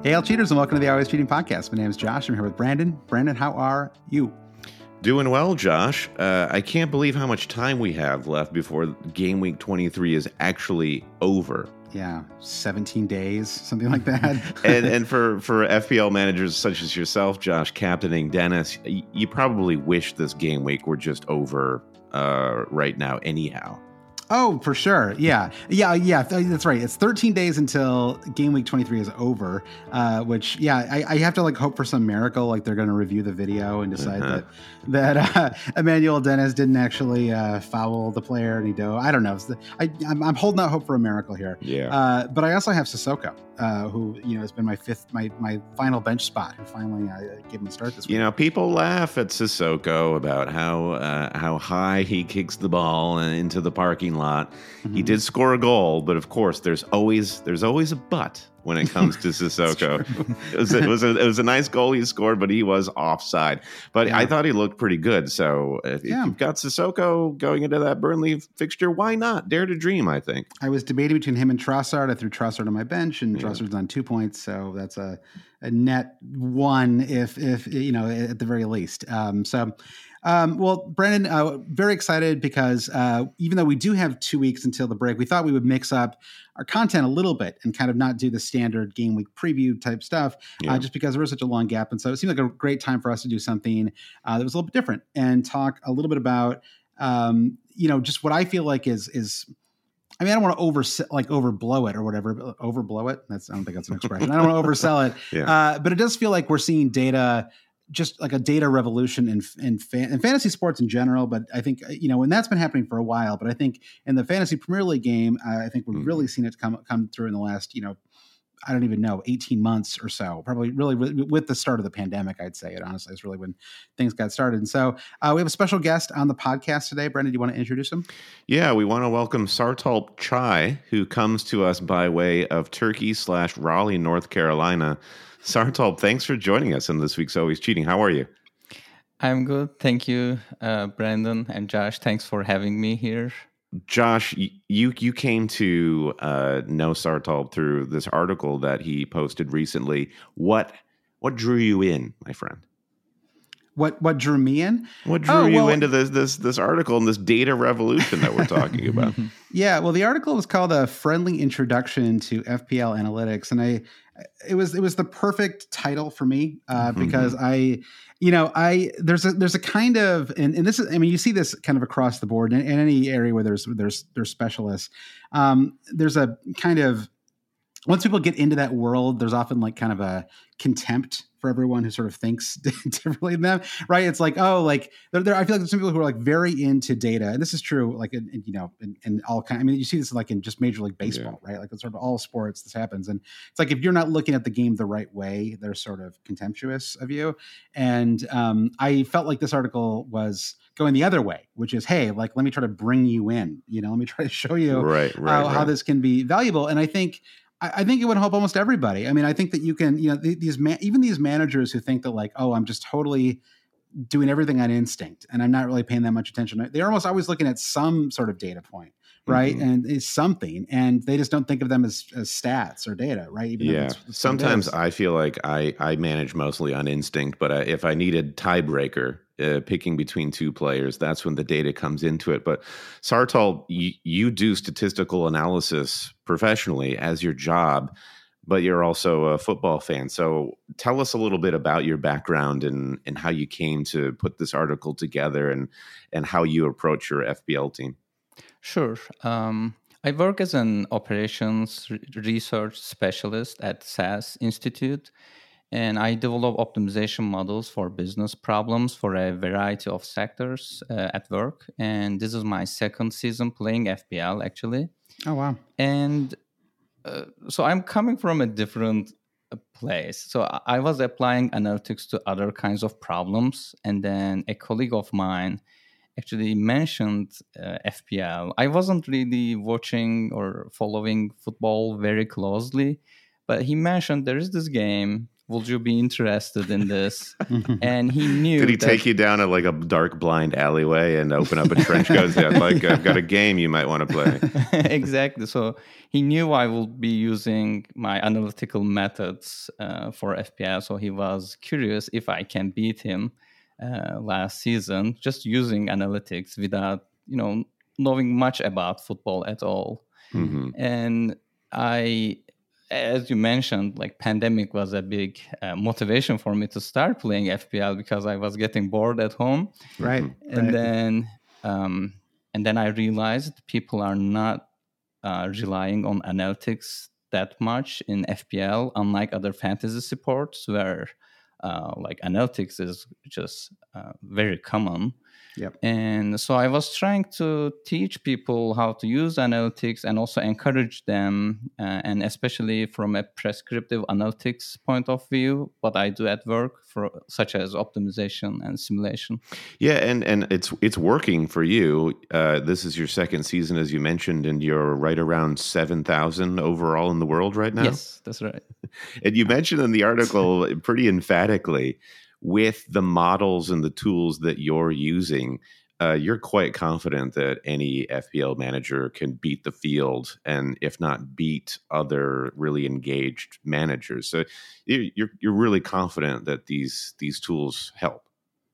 Hey, all cheaters, and welcome to the Always Cheating Podcast. My name is Josh. I'm here with Brandon. Brandon, how are you? Doing well, Josh. I can't believe how much time we have left before Game Week 23 is actually over. Yeah, 17 days, something like that. and for FPL managers such as yourself, Josh, captaining Dennis, you probably wish this game week were just over right now anyhow. Oh, for sure. Yeah. That's right. It's 13 days until Game Week 23 is over, which, I have to hope for some miracle. Like they're going to review the video and decide that Emmanuel Dennis didn't actually foul the player and he dove. I don't know. I'm holding out hope for a miracle here. Yeah. But I also have Sissoko, who, has been my final bench spot, who finally gave him a start this week. People laugh at Sissoko about how high he kicks the ball into the parking lot. Mm-hmm. He did score a goal, but of course, there's always a but when it comes to Sissoko. it was a nice goal he scored, but he was offside. But yeah. I thought he looked pretty good. So if you've got Sissoko going into that Burnley fixture, why not? Dare to dream, I think. I was debating between him and Trossard. I threw Trossard on my bench, and Trossard's on 2 points, so that's a net one if at the very least. Well, Brandon, very excited because even though we do have 2 weeks until the break, we thought we would mix up our content a little bit and kind of not do the standard game week preview type stuff, just because there was such a long gap. And so it seemed like a great time for us to do something that was a little bit different and talk a little bit about, just what I feel like is I mean, I don't want to overblow it or whatever. Overblow it? I don't think that's an expression. I don't want to oversell it. But it does feel like we're seeing data, just like a data revolution in fantasy sports in general. But I think, and that's been happening for a while. But I think in the fantasy Premier League game, I think we've really seen it come through in the last, I don't even know, 18 months or so, probably really with the start of the pandemic, I'd say it honestly is really when things got started. And so we have a special guest on the podcast today. Brendan, do you want to introduce him? Yeah, we want to welcome Sartalp Chai, who comes to us by way of Turkey/Raleigh, North Carolina. Sartalp, thanks for joining us in this week's Always Cheating. How are you? I'm good. Thank you, Brandon and Josh. Thanks for having me here. Josh, you came to know Sartalp through this article that he posted recently. What drew you in, my friend? What drew me in? What drew you into this article and this data revolution that we're talking about? Yeah, well, the article was called "A Friendly Introduction to FPL Analytics," and it was the perfect title for me because there's a kind of and this is, I mean, you see this kind of across the board in any area where there's specialists. There's a kind of, once people get into that world, there's often like kind of a contempt for everyone who sort of thinks differently than them, right? It's like, I feel like there's some people who are like very into data, and this is true, like in all kind. I mean, you see this like in just Major League Baseball, right? Like it's sort of all sports. This happens, and it's like if you're not looking at the game the right way, they're sort of contemptuous of you. And I felt like this article was going the other way, which is, hey, like let me try to bring you in. Let me try to show you how this can be valuable. And I think it would help almost everybody. I mean, I think that you can, even these managers who think that like, oh, I'm just totally doing everything on instinct and I'm not really paying that much attention. They're almost always looking at some sort of data point, right? Mm-hmm. And it's something, and they just don't think of them as stats or data, right? Even sometimes I feel like I manage mostly on instinct, but if I needed tiebreaker, picking between two players, that's when the data comes into it. But Sartalp, you do statistical analysis professionally as your job, but you're also a football fan. So tell us a little bit about your background and how you came to put this article together and how you approach your FPL team. Sure. I work as an operations research specialist at SAS Institute, and I develop optimization models for business problems for a variety of sectors at work. And this is my second season playing FPL, actually. Oh, wow. And so I'm coming from a different place. So I was applying analytics to other kinds of problems. And then a colleague of mine actually mentioned FPL. I wasn't really watching or following football very closely, but he mentioned there is this game would you be interested in this? And he knew. Did he take you down like a dark, blind alleyway and open up a trench coat and say, I've got a game you might want to play? Exactly. So he knew I would be using my analytical methods for FPL. So he was curious if I can beat him last season just using analytics without, knowing much about football at all. Mm-hmm. And as you mentioned, like pandemic was a big motivation for me to start playing FPL because I was getting bored at home. Right. And then I realized people are not relying on analytics that much in FPL, unlike other fantasy sports where like analytics is just very common. Yep. And so I was trying to teach people how to use analytics and also encourage them, and especially from a prescriptive analytics point of view, what I do at work, such as optimization and simulation. Yeah, and it's working for you. This is your second season, as you mentioned, and you're right around 7,000 overall in the world right now. Yes, that's right. And you mentioned in the article pretty emphatically, with the models and the tools that you're using, you're quite confident that any FPL manager can beat the field, and if not beat other really engaged managers. So you're really confident that these tools help.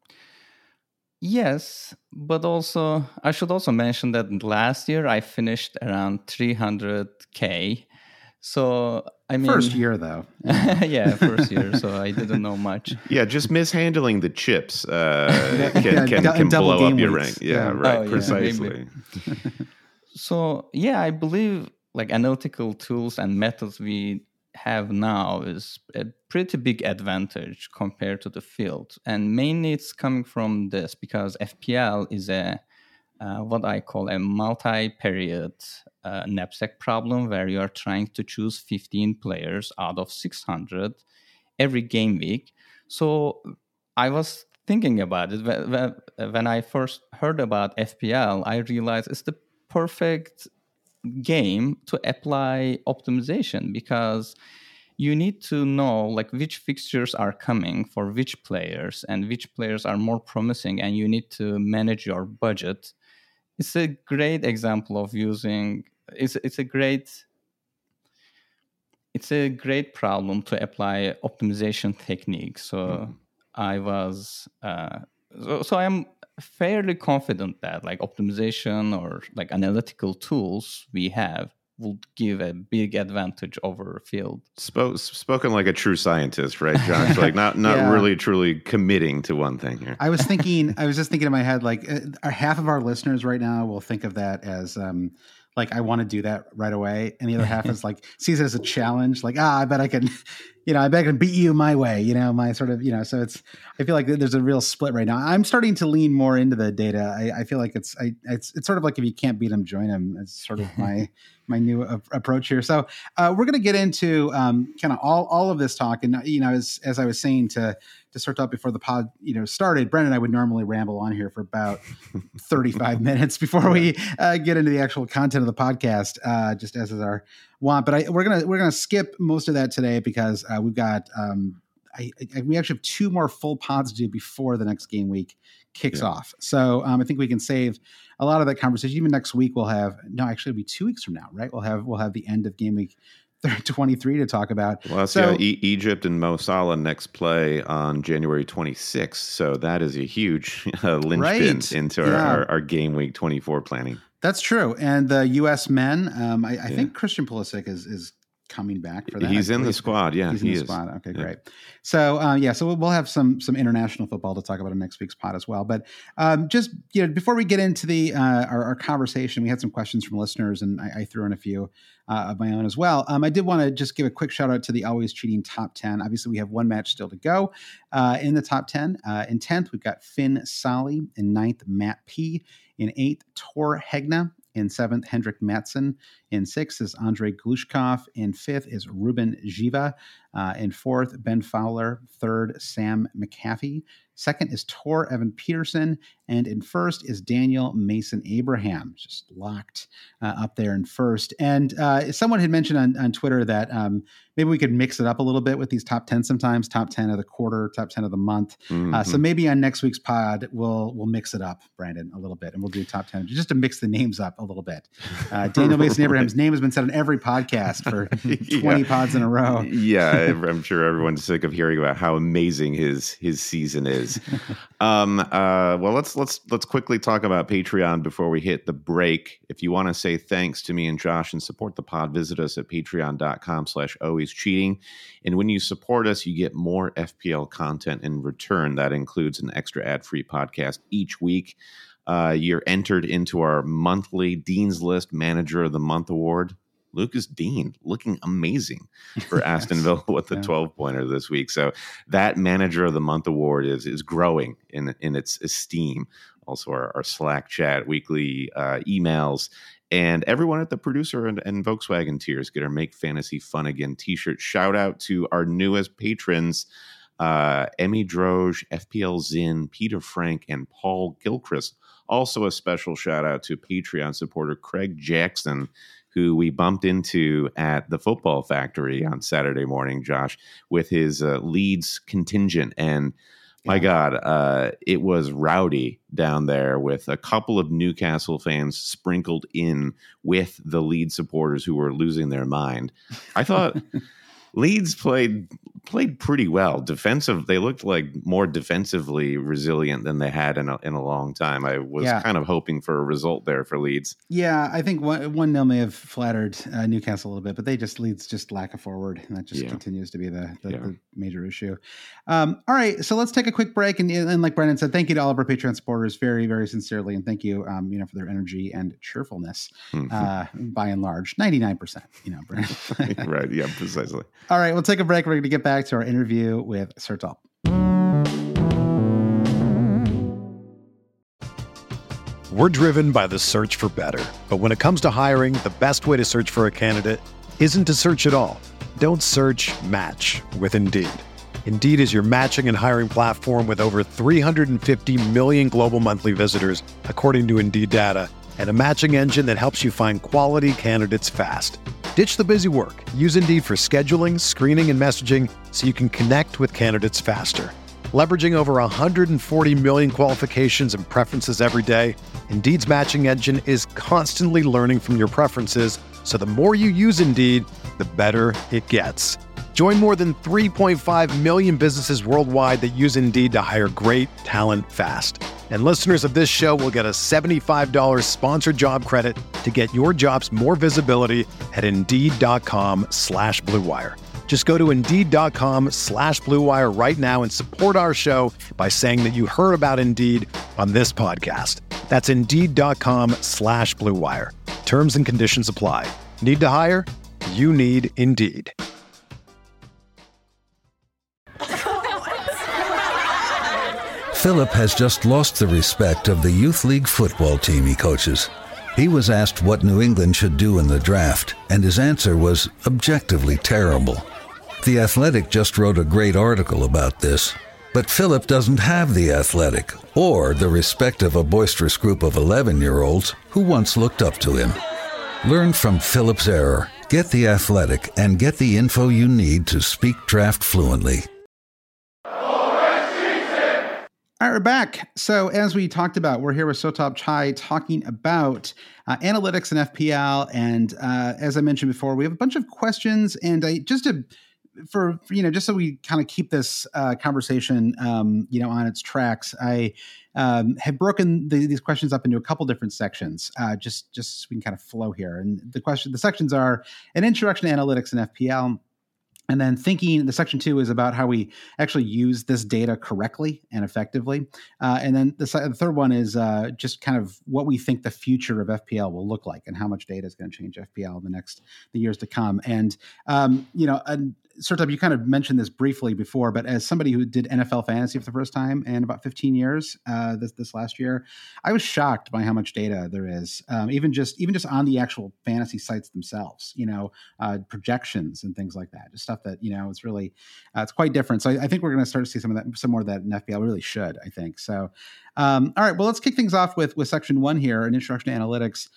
Yes, but also I should also mention that last year I finished around 300K. So I mean, first year though. Yeah, first year. So I didn't know much. Yeah, just mishandling the chips can blow up your rank. Yeah, right. Precisely. So yeah, I believe like analytical tools and methods we have now is a pretty big advantage compared to the field, and mainly it's coming from this because FPL is a what I call a multi-period knapsack problem, where you are trying to choose 15 players out of 600 every game week. So I was thinking about it when I first heard about FPL. I realized it's the perfect game to apply optimization because you need to know like which fixtures are coming for which players and which players are more promising, and you need to manage your budget. It's a great example of using. It's a great problem to apply optimization techniques. So I was so I am fairly confident that like optimization or like analytical tools we have would give a big advantage over field. Spoken like a true scientist, right, John? So like not really truly committing to one thing here. I was just thinking in my head, like half of our listeners right now will think of that as like I want to do that right away, and the other half is like sees it as a challenge. Like I bet I can, I bet I can beat you my way. My sort of, So I feel like there's a real split right now. I'm starting to lean more into the data. I feel like it's sort of like if you can't beat them, join them. It's sort of my new approach here. So we're going to get into kind of all of this talk, and as I was saying to start out before the pod started, Brendan and I would normally ramble on here for about 35 minutes before we get into the actual content of the podcast, just as is our want. But we're gonna skip most of that today because we've got we actually have 2 more full pods to do before the next game week kicks off. So I think we can save a lot of that conversation. Even next week it'll be 2 weeks from now, right? We'll have the end of game week 23 to talk about. Well, Egypt and Mo Salah next play on January 26th. So that is a huge linchpin into our game week 24 planning. That's true. And the U.S. men, I think Christian Pulisic is coming back for that. He's in the squad. Yeah, he's in the squad. Okay, great. So so we'll have some international football to talk about in next week's pod as well. But just before we get into the our conversation, we had some questions from listeners, and I threw in a few of my own as well. I did want to just give a quick shout out to the Always Cheating top 10. Obviously, we have one match still to go in the top 10. In 10th, we've got Finn Solly. In 9th, Matt P. In 8th, Tor Hegna. In 7th, Hendrik Matson. In 6th is Andrei Glushkov. In 5th is Ruben Jiva. In 4th, Ben Fowler. 3rd, Sam McAfee. Second is Tor Evan Peterson. And in first is Daniel Mason Abraham, just locked up there in first. And someone had mentioned on Twitter that maybe we could mix it up a little bit with these top 10 sometimes, top 10 of the quarter, top 10 of the month. So maybe on next week's pod, we'll mix it up, Brandon, a little bit, and we'll do top 10 just to mix the names up a little bit. Daniel Mason Abraham's name has been said on every podcast for 20 pods in a row. Yeah, I'm sure everyone's sick of hearing about how amazing his season is. Well, let's quickly talk about Patreon before we hit the break. If you want to say thanks to me and Josh and support the pod, visit us at patreon.com/alwayscheating. And when you support us, you get more FPL content in return. That includes an extra ad-free podcast each week. You're entered into our monthly Dean's List Manager of the Month award. Lucas Dean looking amazing for Aston Villa with the 12-pointer this week. So that Manager of the Month award is growing in its esteem. Also our Slack chat, weekly emails, and everyone at the producer and Volkswagen tiers get our Make Fantasy Fun Again t-shirt. Shout out to our newest patrons, Emmy Droge, FPL Zin, Peter Frank, and Paul Gilchrist. Also a special shout out to Patreon supporter Craig Jackson, who we bumped into at the Football Factory on Saturday morning, Josh, with his Leeds contingent. And my God, it was rowdy down there with a couple of Newcastle fans sprinkled in with the Leeds supporters who were losing their mind. I thought Leeds played pretty well. They looked like more defensively resilient than they had in a long time. I was kind of hoping for a result there for Leeds. Yeah, I think 1-0 may have flattered Newcastle a little bit, but Leeds just lack a forward, and that just continues to be the major issue. All right, so let's take a quick break, and like Brendan said, thank you to all of our Patreon supporters very, very sincerely, and thank you, for their energy and cheerfulness, by and large, 99%. Brendan. Right? Yeah, precisely. All right, we'll take a break. We're going to get back to our interview with Sertal. We're driven by the search for better. But when it comes to hiring, the best way to search for a candidate isn't to search at all. Don't search, match with Indeed. Indeed is your matching and hiring platform with over 350 million global monthly visitors, according to Indeed data, and a matching engine that helps you find quality candidates fast. Ditch the busy work. Use Indeed for scheduling, screening, and messaging so you can connect with candidates faster. Leveraging over 140 million qualifications and preferences every day, Indeed's matching engine is constantly learning from your preferences, so the more you use Indeed, the better it gets. Join more than 3.5 million businesses worldwide that use Indeed to hire great talent fast. And listeners of this show will get a $75 sponsored job credit to get your jobs more visibility at Indeed.com/Blue Wire. Just go to Indeed.com/Blue Wire right now and support our show by saying that you heard about Indeed on this podcast. That's Indeed.com/Blue Wire. Terms and conditions apply. Need to hire? You need Indeed. Philip has just lost the respect of the youth league football team he coaches. He was asked what New England should do in the draft, and his answer was objectively terrible. The Athletic just wrote a great article about this, but Philip doesn't have the Athletic or the respect of a boisterous group of 11-year-olds who once looked up to him. Learn from Philip's error. Get the Athletic and get the info you need to speak draft fluently. All right, we're back. So as we talked about, we're here with Sotop Chai talking about analytics and FPL. And as I mentioned before, we have a bunch of questions. And just so we kind of keep this conversation, on its tracks, I have broken these questions up into a couple different sections, just so we can kind of flow here. And the sections are an introduction to analytics and FPL. And then the section 2 is about how we actually use this data correctly and effectively. And then the third one is just kind of what we think the future of FPL will look like and how much data is going to change FPL in the years to come. And, Sertab, you kind of mentioned this briefly before, but as somebody who did NFL fantasy for the first time in about 15 years, this last year, I was shocked by how much data there is, even just on the actual fantasy sites themselves. Projections and things like that, just stuff that it's really it's quite different. So I think we're going to start to see some more of that in FPL. We really should, I think. So, all right, well, let's kick things off with section 1 here, an introduction to analytics.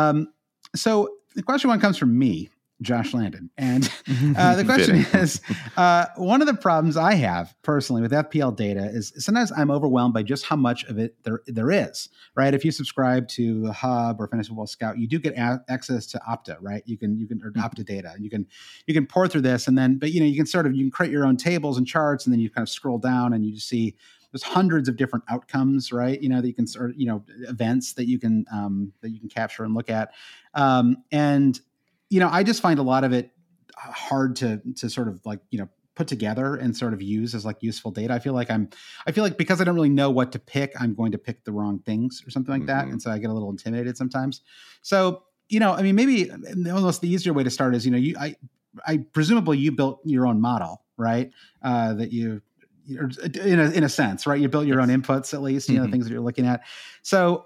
So the question 1 comes from me, Josh Landon. And the question is, one of the problems I have personally with FPL data is sometimes I'm overwhelmed by just how much of it there is, right? If you subscribe to the Hub or Fantasy Football Scout, you do get access to Opta, right? You can or Opta data. You can pour through this, and then, but you can create your own tables and charts, and then you kind of scroll down and you just see there's hundreds of different outcomes, right? That you can events that you can capture and look at, and I just find a lot of it hard to sort of put together and sort of use as useful data. I feel like because I don't really know what to pick, I'm going to pick the wrong things or something like that. And so I get a little intimidated sometimes. So, maybe almost the easier way to start is, I presumably you built your own model, right? That you, in a sense, right? You built your own inputs, at least, things that you're looking at. So,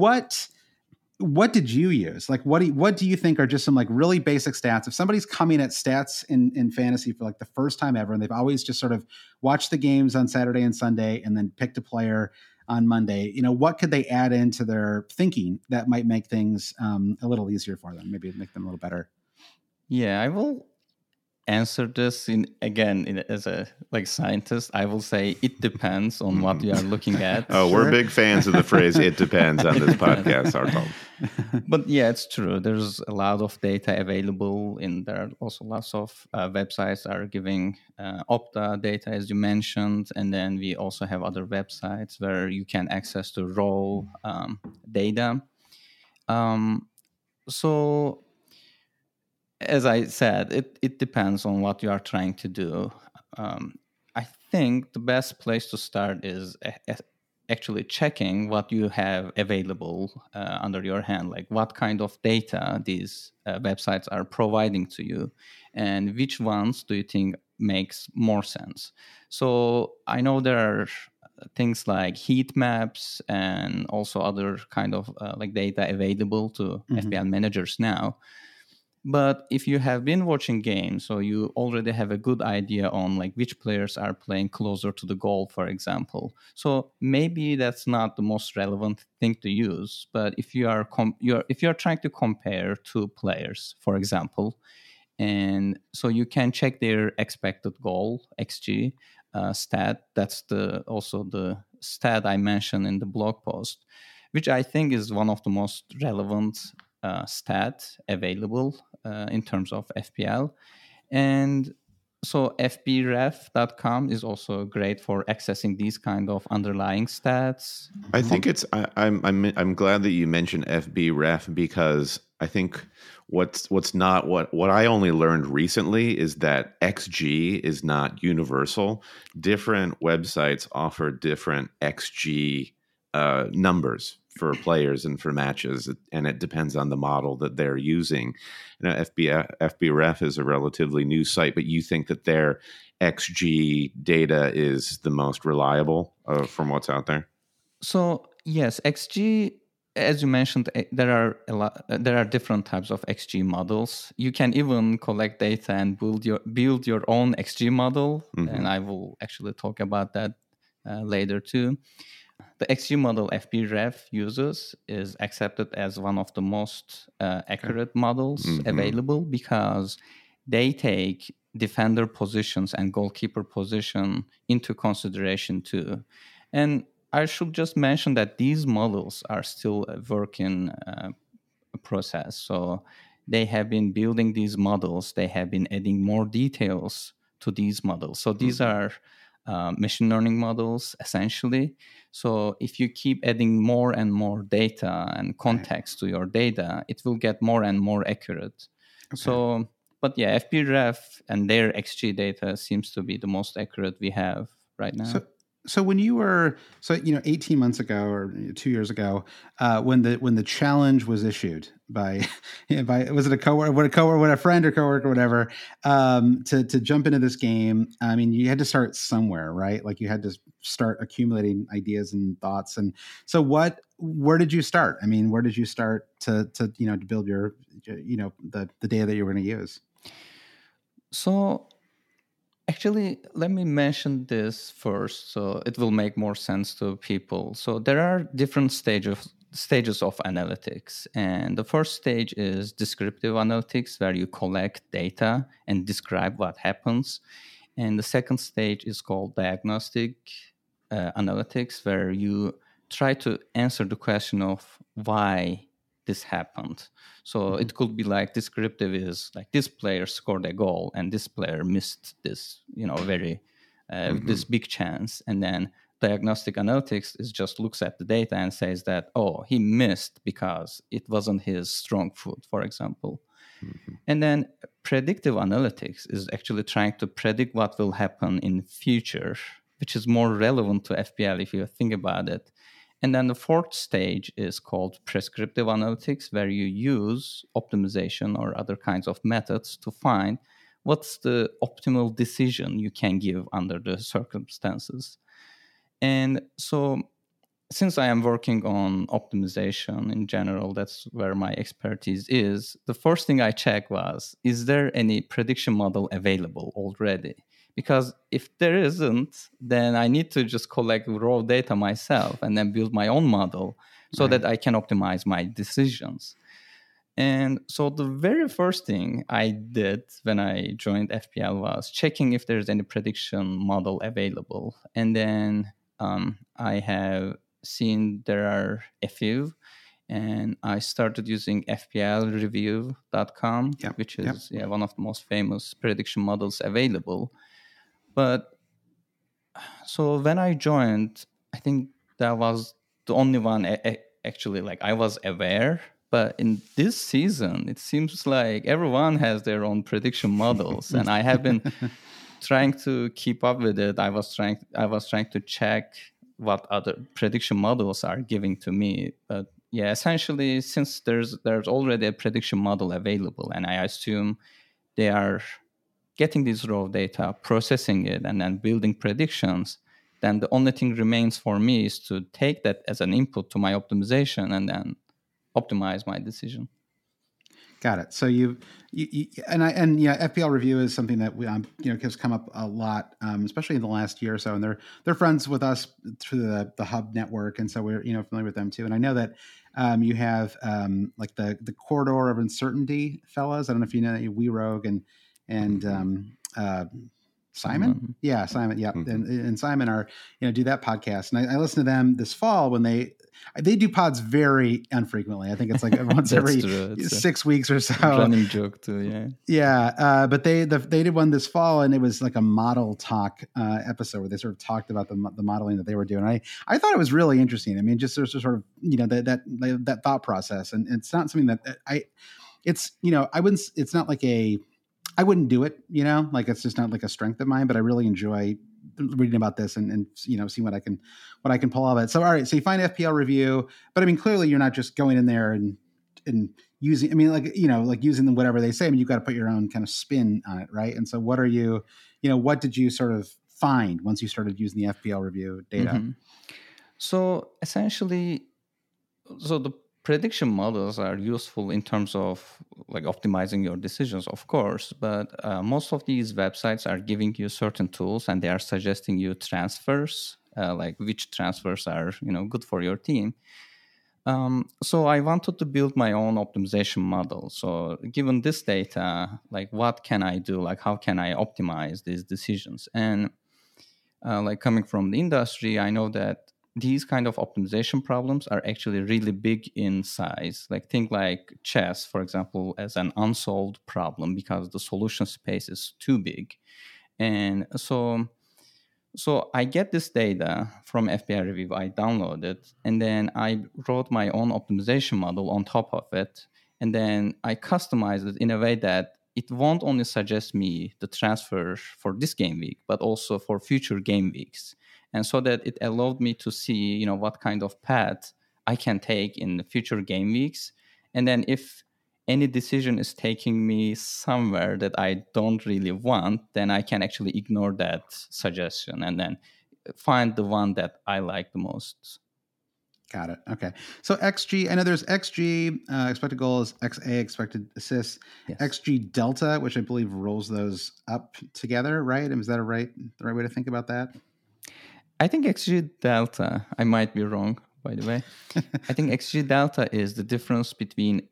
what did you use? What do you think are just some really basic stats? If somebody's coming at stats in fantasy for the first time ever, and they've always just sort of watched the games on Saturday and Sunday and then picked a player on Monday, what could they add into their thinking that might make things a little easier for them, maybe make them a little better? Yeah, I will answer this as a scientist. I will say it depends on what you are looking at. We're big fans of the phrase "it depends" on this podcast, Hartald. But yeah, it's true. There's a lot of data available, and there are also lots of websites that are giving Opta data, as you mentioned, and then we also have other websites where you can access the raw data. So, as I said, it depends on what you are trying to do. I think the best place to start is actually checking what you have available under your hand, like what kind of data these websites are providing to you, and which ones do you think makes more sense. So I know there are things like heat maps and also other kind of data available to FPL managers now. But if you have been watching games, so you already have a good idea on which players are playing closer to the goal, for example. So maybe that's not the most relevant thing to use. But if you are if you're trying to compare two players, for example, and so you can check their expected goal (XG) stat. That's also the stat I mentioned in the blog post, which I think is one of the most relevant stat available in terms of FPL. And so fbref.com is also great for accessing these kind of underlying stats. I think I'm glad that you mentioned FBref, because I think what I only learned recently is that XG is not universal. Different websites offer different XG numbers for players and for matches, and it depends on the model that they're using. FBref is a relatively new site, but you think that their XG data is the most reliable from what's out there? So yes, XG, as you mentioned, there are different types of XG models. You can even collect data and build your own XG model, and I will actually talk about that later too. The XG model FBref uses is accepted as one of the most accurate models available, because they take defender positions and goalkeeper position into consideration too. And I should just mention that these models are still a work in process. So they have been building these models. They have been adding more details to these models. So these are machine learning models, essentially. So if you keep adding more and more data and context to your data, it will get more and more accurate. Okay. So, but yeah, FBref and their XG data seems to be the most accurate we have right now. So when you were 18 months ago or 2 years ago, when the challenge was issued by was it a coworker, a friend or coworker, whatever, to jump into this game, I mean, you had to start somewhere, right? Like you had to start accumulating ideas and thoughts. And so where did you start? I mean, where did you start to build your the data that you were going to use? So actually, let me mention this first, so it will make more sense to people. So there are different stages of analytics, and the first stage is descriptive analytics, where you collect data and describe what happens, and the second stage is called diagnostic analytics, where you try to answer the question of why this happened. So it could be like descriptive is like this player scored a goal and this player missed this, very this big chance. And then diagnostic analytics is just looks at the data and says that, oh, he missed because it wasn't his strong foot, for example. And then predictive analytics is actually trying to predict what will happen in future, which is more relevant to FPL if you think about it. And then the fourth stage is called prescriptive analytics, where you use optimization or other kinds of methods to find what's the optimal decision you can give under the circumstances. And so since I am working on optimization in general, that's where my expertise is, the first thing I checked was, is there any prediction model available already? Because if there isn't, then I need to just collect raw data myself and then build my own model so that I can optimize my decisions. And so the very first thing I did when I joined FPL was checking if there's any prediction model available. And then I have seen there are a few, and I started using FPLreview.com, which is one of the most famous prediction models available. But so when I joined, I think that was the only one actually, like, I was aware. But in this season, it seems like everyone has their own prediction models, and I have been trying to keep up with it. I was trying to check what other prediction models are giving to me. But yeah, essentially, since there's already a prediction model available, and I assume they are getting this raw data, processing it, and then building predictions, then the only thing remains for me is to take that as an input to my optimization and then optimize my decision. Got it. So FPL Review is something that we has come up a lot, especially in the last year or so. And they're friends with us through the Hub network, and so we're familiar with them too. And I know that you have like the Corridor of Uncertainty fellas. I don't know if you know that We Rogue and Simon. Yeah, Simon. Yeah, and Simon are do that podcast, and I listened to them this fall when they do pods very infrequently. I think it's like once every 6 weeks or so. Running joke too, yeah. Yeah, but they did one this fall, and it was like a model talk episode where they sort of talked about the modeling that they were doing. I thought it was really interesting. I mean, just sort of that thought process, and it's not something that it's not like I wouldn't do it, like it's just not like a strength of mine, but I really enjoy reading about this and seeing what I can pull out of it. So, all right. So you find FPL Review, but I mean, clearly you're not just going in there and using, I mean, like using whatever they say. I mean, you've got to put your own kind of spin on it. Right. And so what are you, what did you sort of find once you started using the FPL Review data? Mm-hmm. So essentially, the prediction models are useful in terms of like optimizing your decisions, of course, but most of these websites are giving you certain tools and they are suggesting you transfers, like which transfers are good for your team. So I wanted to build my own optimization model. So given this data, like what can I do? Like how can I optimize these decisions? And like coming from the industry, I know that these kind of optimization problems are actually really big in size. Like think like chess, for example, as an unsolved problem because the solution space is too big. And so I get this data from FPL Review, I download it, and then I wrote my own optimization model on top of it. And then I customized it in a way that it won't only suggest me the transfer for this game week, but also for future game weeks. And so that it allowed me to see, what kind of path I can take in the future game weeks. And then if any decision is taking me somewhere that I don't really want, then I can actually ignore that suggestion and then find the one that I like the most. Got it. Okay. So XG, I know there's XG, expected goals, XA, expected assists, yes. XG delta, which I believe rolls those up together, right? And is that the right way to think about that? I think XG delta, I might be wrong, by the way. I think XG delta is the difference between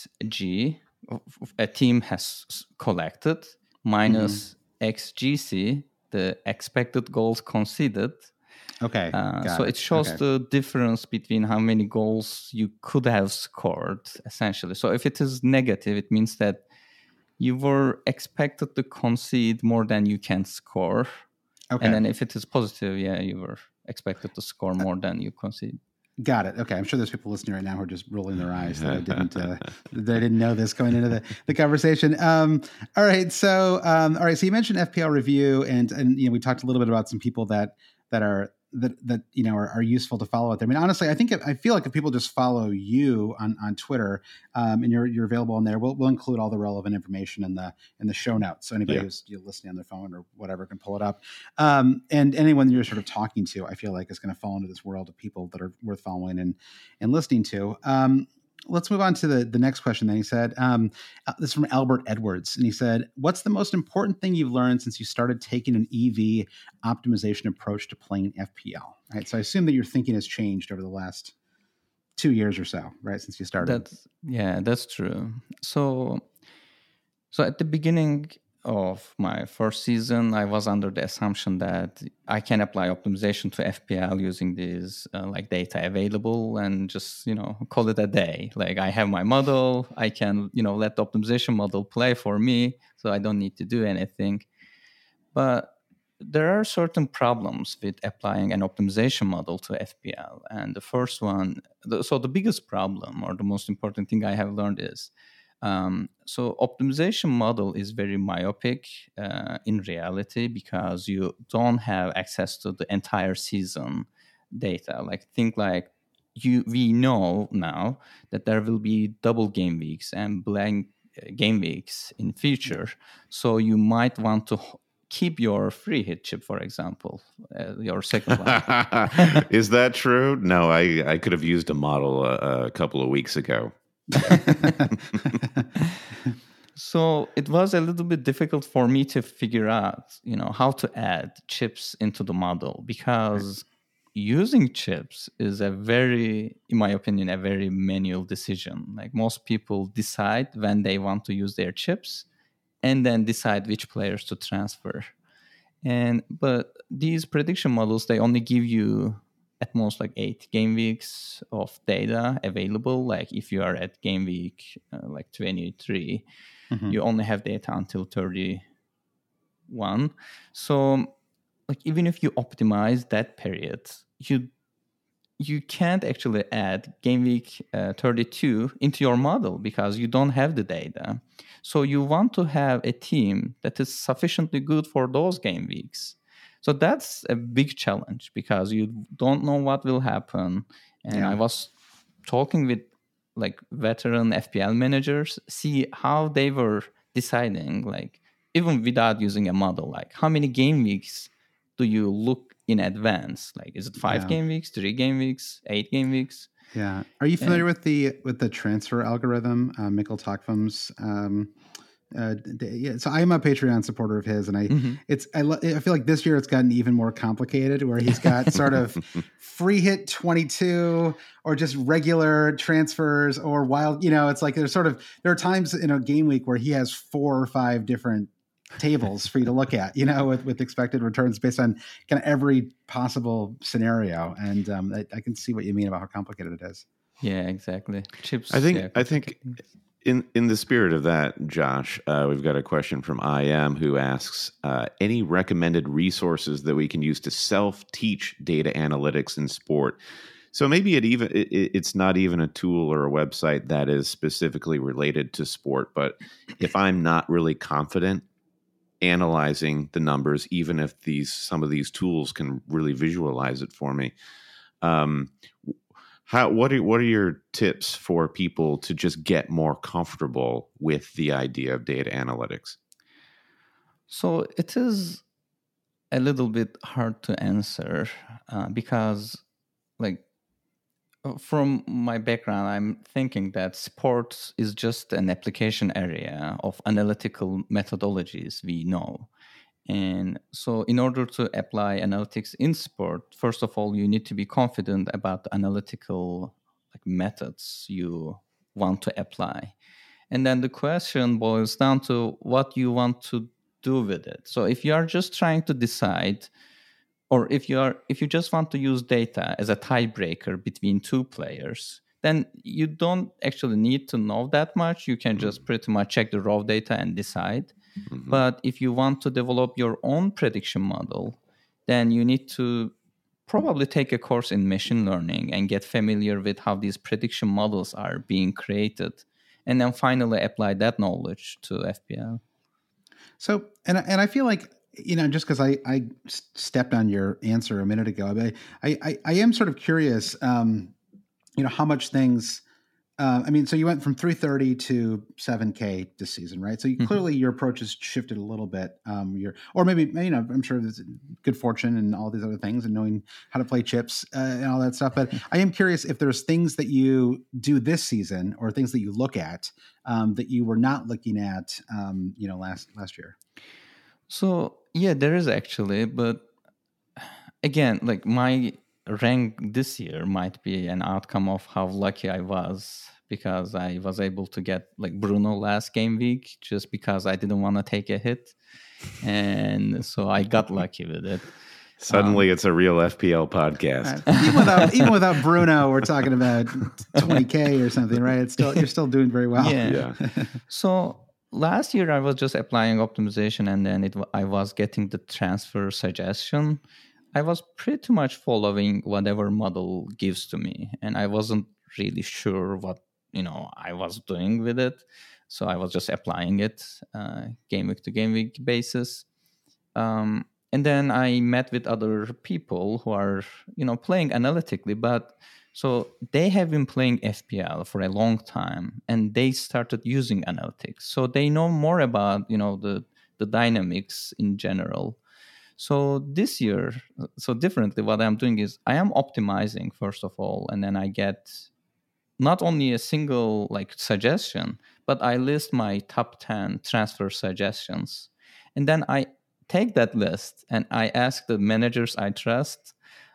XG a team has collected minus XGC, the expected goals conceded. Okay. So it shows the difference between how many goals you could have scored, essentially. So if it is negative, it means that you were expected to concede more than you can score. Okay. And then if it is positive, you were expected to score more than you concede. Got it. Okay. I'm sure there's people listening right now who are just rolling their eyes that they didn't know this going into the conversation. All right. So you mentioned FPL Review and we talked a little bit about some people that are useful to follow out there. I mean, honestly, I feel like if people just follow you on Twitter, and you're available on there, we'll include all the relevant information in the show notes. So anybody who's listening on their phone or whatever can pull it up. And anyone you're sort of talking to, I feel like is going to fall into this world of people that are worth following and listening to. Let's move on to the next question. Then he said, this is from Albert Edwards. And he said, what's the most important thing you've learned since you started taking an EV optimization approach to playing FPL? Right. So I assume that your thinking has changed over the last 2 years or so, right? Since you started. That's true. So at the beginning of my first season, I was under the assumption that I can apply optimization to FPL using these data available and just, call it a day. Like I have my model, I can, let the optimization model play for me, so I don't need to do anything. But there are certain problems with applying an optimization model to FPL. And the first one, the biggest problem or the most important thing I have learned is, so optimization model is very myopic in reality because you don't have access to the entire season data. We know now that there will be double game weeks and blank game weeks in future. So you might want to keep your free hit chip, for example, your second line. Is that true? No, I could have used a model a couple of weeks ago. So it was a little bit difficult for me to figure out, how to add chips into the model because using chips is in my opinion, a very manual decision. Like most people decide when they want to use their chips and then decide which players to transfer. But these prediction models, they only give you at most 8 game weeks of data available. Like if you are at game week 23, you only have data until 31. So even if you optimize that period, you can't actually add game week 32 into your model because you don't have the data. So you want to have a team that is sufficiently good for those game weeks. So that's a big challenge because you don't know what will happen. And I was talking with veteran FPL managers, see how they were deciding, even without using a model, how many game weeks do you look in advance? Is it 5 game weeks, 3 game weeks, 8 game weeks? Yeah. Are you familiar with the transfer algorithm, Mikkel Takvim's? So I'm a Patreon supporter of his, and I feel like this year it's gotten even more complicated, where he's got sort of free hit 22 or just regular transfers or wild. It's like there are times in a game week where he has 4 or 5 different tables for you to look at, with expected returns based on kind of every possible scenario. And I can see what you mean about how complicated it is. Yeah, exactly. Chips. I think. In the spirit of that, Josh, we've got a question from IM who asks, any recommended resources that we can use to self-teach data analytics in sport? So maybe it's not even a tool or a website that is specifically related to sport, but if I'm not really confident analyzing the numbers, even if some of these tools can really visualize it for me. What are your tips for people to just get more comfortable with the idea of data analytics? So it is a little bit hard to answer because, like, from my background, I'm thinking that sports is just an application area of analytical methodologies we know. And so, in order to apply analytics in sport, first of all, you need to be confident about the analytical methods you want to apply. And then the question boils down to what you want to do with it. So, if you are just trying to decide, or if you just want to use data as a tiebreaker between two players, then you don't actually need to know that much. You can just pretty much check the raw data and decide. Mm-hmm. But if you want to develop your own prediction model, then you need to probably take a course in machine learning and get familiar with how these prediction models are being created, and then finally apply that knowledge to FPL. So, and I feel like, just because I stepped on your answer a minute ago, I am sort of curious, how much things. So you went from 330 to 7K this season, right? So clearly your approach has shifted a little bit. Or maybe I'm sure there's good fortune and all these other things, and knowing how to play chips and all that stuff. But I am curious if there's things that you do this season or things that you look at that you were not looking at, last year. So yeah, there is actually, but again, like my rank this year might be an outcome of how lucky I was, because I was able to get like Bruno last game week just because I didn't want to take a hit, and so I got lucky with it. Suddenly, it's a real FPL podcast. Even without Bruno, we're talking about 20K or something, right? You're still doing very well. Yeah. So last year I was just applying optimization, and then I was getting the transfer suggestion. I was pretty much following whatever model gives to me, and I wasn't really sure what I was doing with it. So I was just applying it game week to game week basis. And then I met with other people who are playing analytically, but so they have been playing FPL for a long time, and they started using analytics. So they know more about the dynamics in general. So this year, so differently, what I'm doing is I am optimizing first of all, and then I get not only a single suggestion, but I list my top 10 transfer suggestions. And then I take that list and I ask the managers I trust,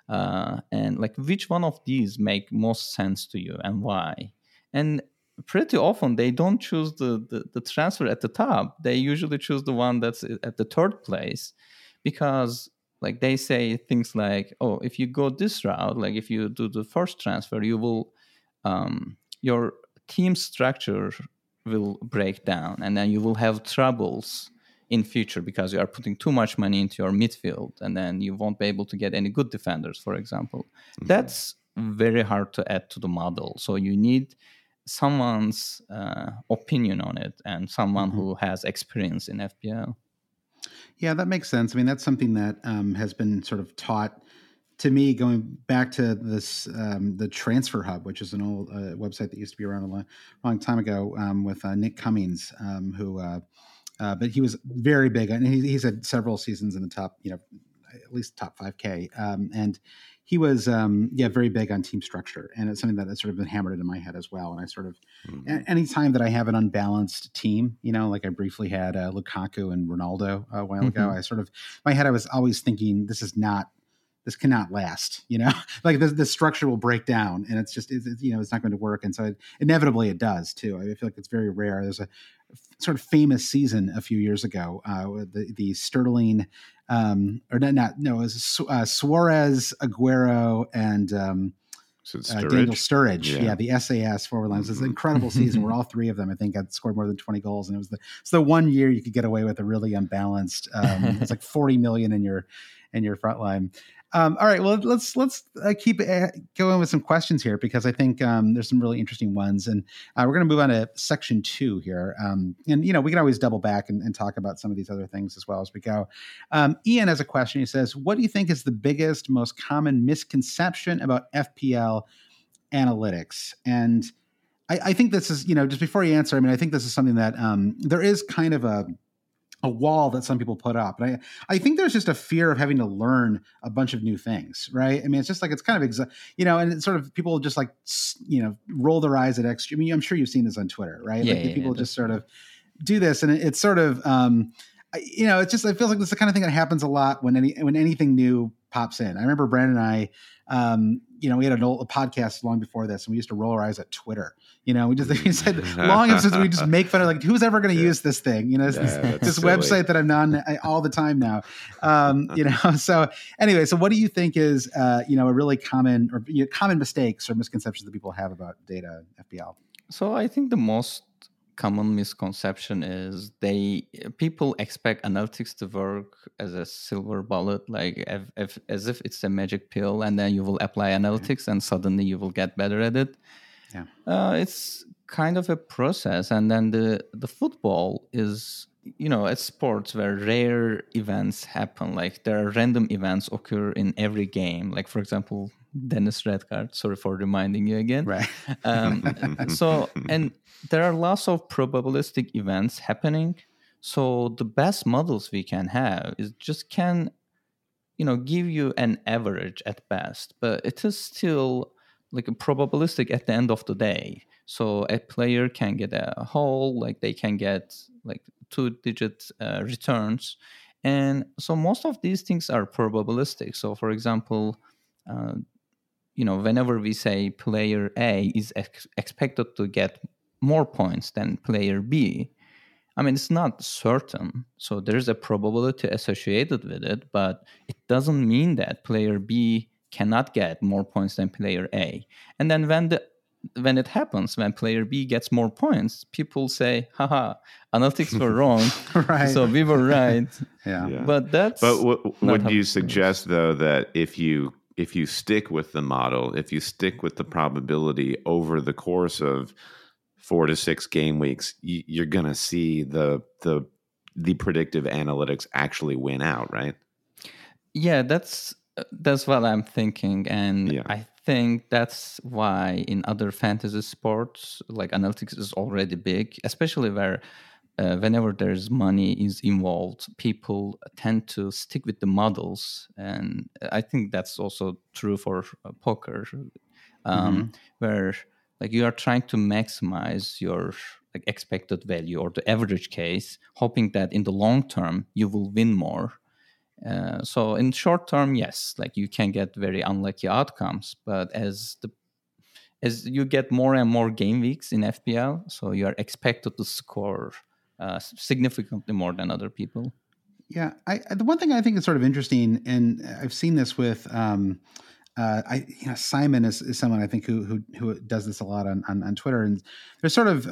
and which one of these make most sense to you and why. And pretty often they don't choose the transfer at the top. They usually choose the one that's at the third place, because they say things like, oh, if you go this route, if you do the first transfer, you will your team structure will break down, and then you will have troubles in future because you are putting too much money into your midfield, and then you won't be able to get any good defenders, for example. Mm-hmm. That's very hard to add to the model. So you need someone's opinion on it, and someone who has experience in FPL. Yeah, that makes sense. I mean, that's something that has been sort of taught to me going back to this, the Transfer Hub, which is an old website that used to be around a long time ago, with Nick Cummings, but he was very big, and he's had several seasons in the top, at least top 5K, and he was very big on team structure, and it's something that has sort of been hammered into my head as well. And I sort of anytime that I have an unbalanced team, I briefly had Lukaku and Ronaldo a while ago, I sort of my head I was always thinking this cannot last, the structure will break down, and it's not going to work. And so inevitably it does too. I feel like it's very rare. There's a sort of famous season a few years ago, the Sterling, it was Suarez, Aguero, and Daniel Sturridge. Yeah, the SAS forward lines. It's an incredible season where all three of them, I think, had scored more than 20 goals. And it's the 1 year you could get away with a really unbalanced, it's like 40 million in your front line. All right. Well, let's keep going with some questions here, because I think there's some really interesting ones, and we're going to move on to section 2 here. And we can always double back and talk about some of these other things as well as we go. Ian has a question. He says, "What do you think is the biggest, most common misconception about FPL analytics?" And I think this is, just before you answer, I think this is something that there is kind of a wall that some people put up. And I think there's just a fear of having to learn a bunch of new things, right? It's just like, it's kind of, and it's sort of, people just like, roll their eyes at extra. I'm sure you've seen this on Twitter, right? People just sort of do this, and it's sort of, it's just, it feels like this is the kind of thing that happens a lot when anything new pops in. I remember Brandon and I, we had a podcast long before this, and we used to roll our eyes at Twitter. We said long as we just make fun of, like, who's ever going to use this thing? This website that I'm on all the time now. So anyway, so what do you think is a really common common mistakes or misconceptions that people have about data FPL? So I think the most common misconception is people expect analytics to work as a silver bullet, like as if it's a magic pill, and then you will apply analytics and suddenly you will get better at it. It's kind of a process, and then the football is it's sports where rare events happen. Like, there are random events occur in every game, like, for example, Dennis red card. Sorry for reminding you again. Right. And there are lots of probabilistic events happening. So the best models we can have is just can, give you an average at best, but it is still like a probabilistic at the end of the day. So a player can get a whole, like they can get like 2-digit returns. And so most of these things are probabilistic. So for example, whenever we say player A is expected to get more points than player B, it's not certain. So there's a probability associated with it, but it doesn't mean that player B cannot get more points than player A. And then when it happens, when player B gets more points, people say, haha, analytics were wrong. Right. So we were right. Yeah. But would you suggest, though, that if you stick with the model, if you stick with the probability over the course of 4 to 6 game weeks, you're going to see the predictive analytics actually win out, right? Yeah, that's what I'm thinking. And I think that's why in other fantasy sports, like, analytics is already big, especially where whenever there's money is involved, people tend to stick with the models. And I think that's also true for poker, where like you are trying to maximize your like expected value or the average case, hoping that in the long term you will win more. So in short term, yes, like you can get very unlucky outcomes, but as you get more and more game weeks in FPL, so you are expected to score significantly more than other people. Yeah, the one thing I think is sort of interesting, and I've seen this with Simon is someone I think who does this a lot on Twitter, and there's sort of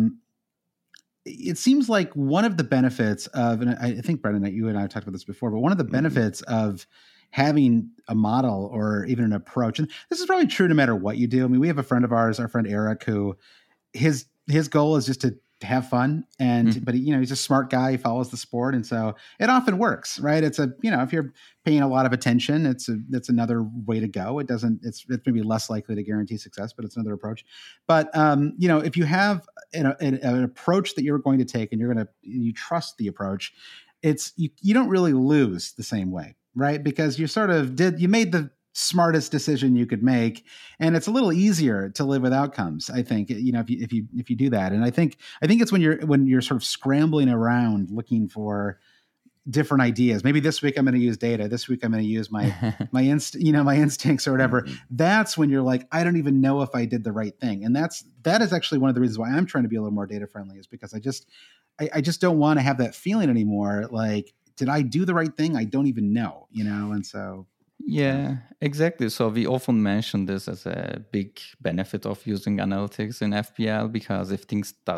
it seems like one of the benefits of, and I think Brendan, you and I have talked about this before, but one of the benefits of having a model or even an approach, and this is probably true no matter what you do. We have a friend of ours, our friend Eric, who his goal is just to have fun, and but he's a smart guy. He follows the sport, and so it often works, right? It's if you're paying a lot of attention, it's another way to go. It's maybe less likely to guarantee success, but it's another approach. But if you have an approach that you're going to take, and you trust the approach, you don't really lose the same way, right? Because you you made the smartest decision you could make, and it's a little easier to live with outcomes, I think, if you do that. And I think it's when you're sort of scrambling around looking for different ideas. Maybe this week I'm going to use data, this week I'm going to use my my instincts or whatever. That's when you're like, I don't even know if I did the right thing. And that is actually one of the reasons why I'm trying to be a little more data friendly, is because I just don't want to have that feeling anymore, like, did I do the right thing? I don't even know, and so. Yeah, exactly. So we often mention this as a big benefit of using analytics in FPL, because if things doesn't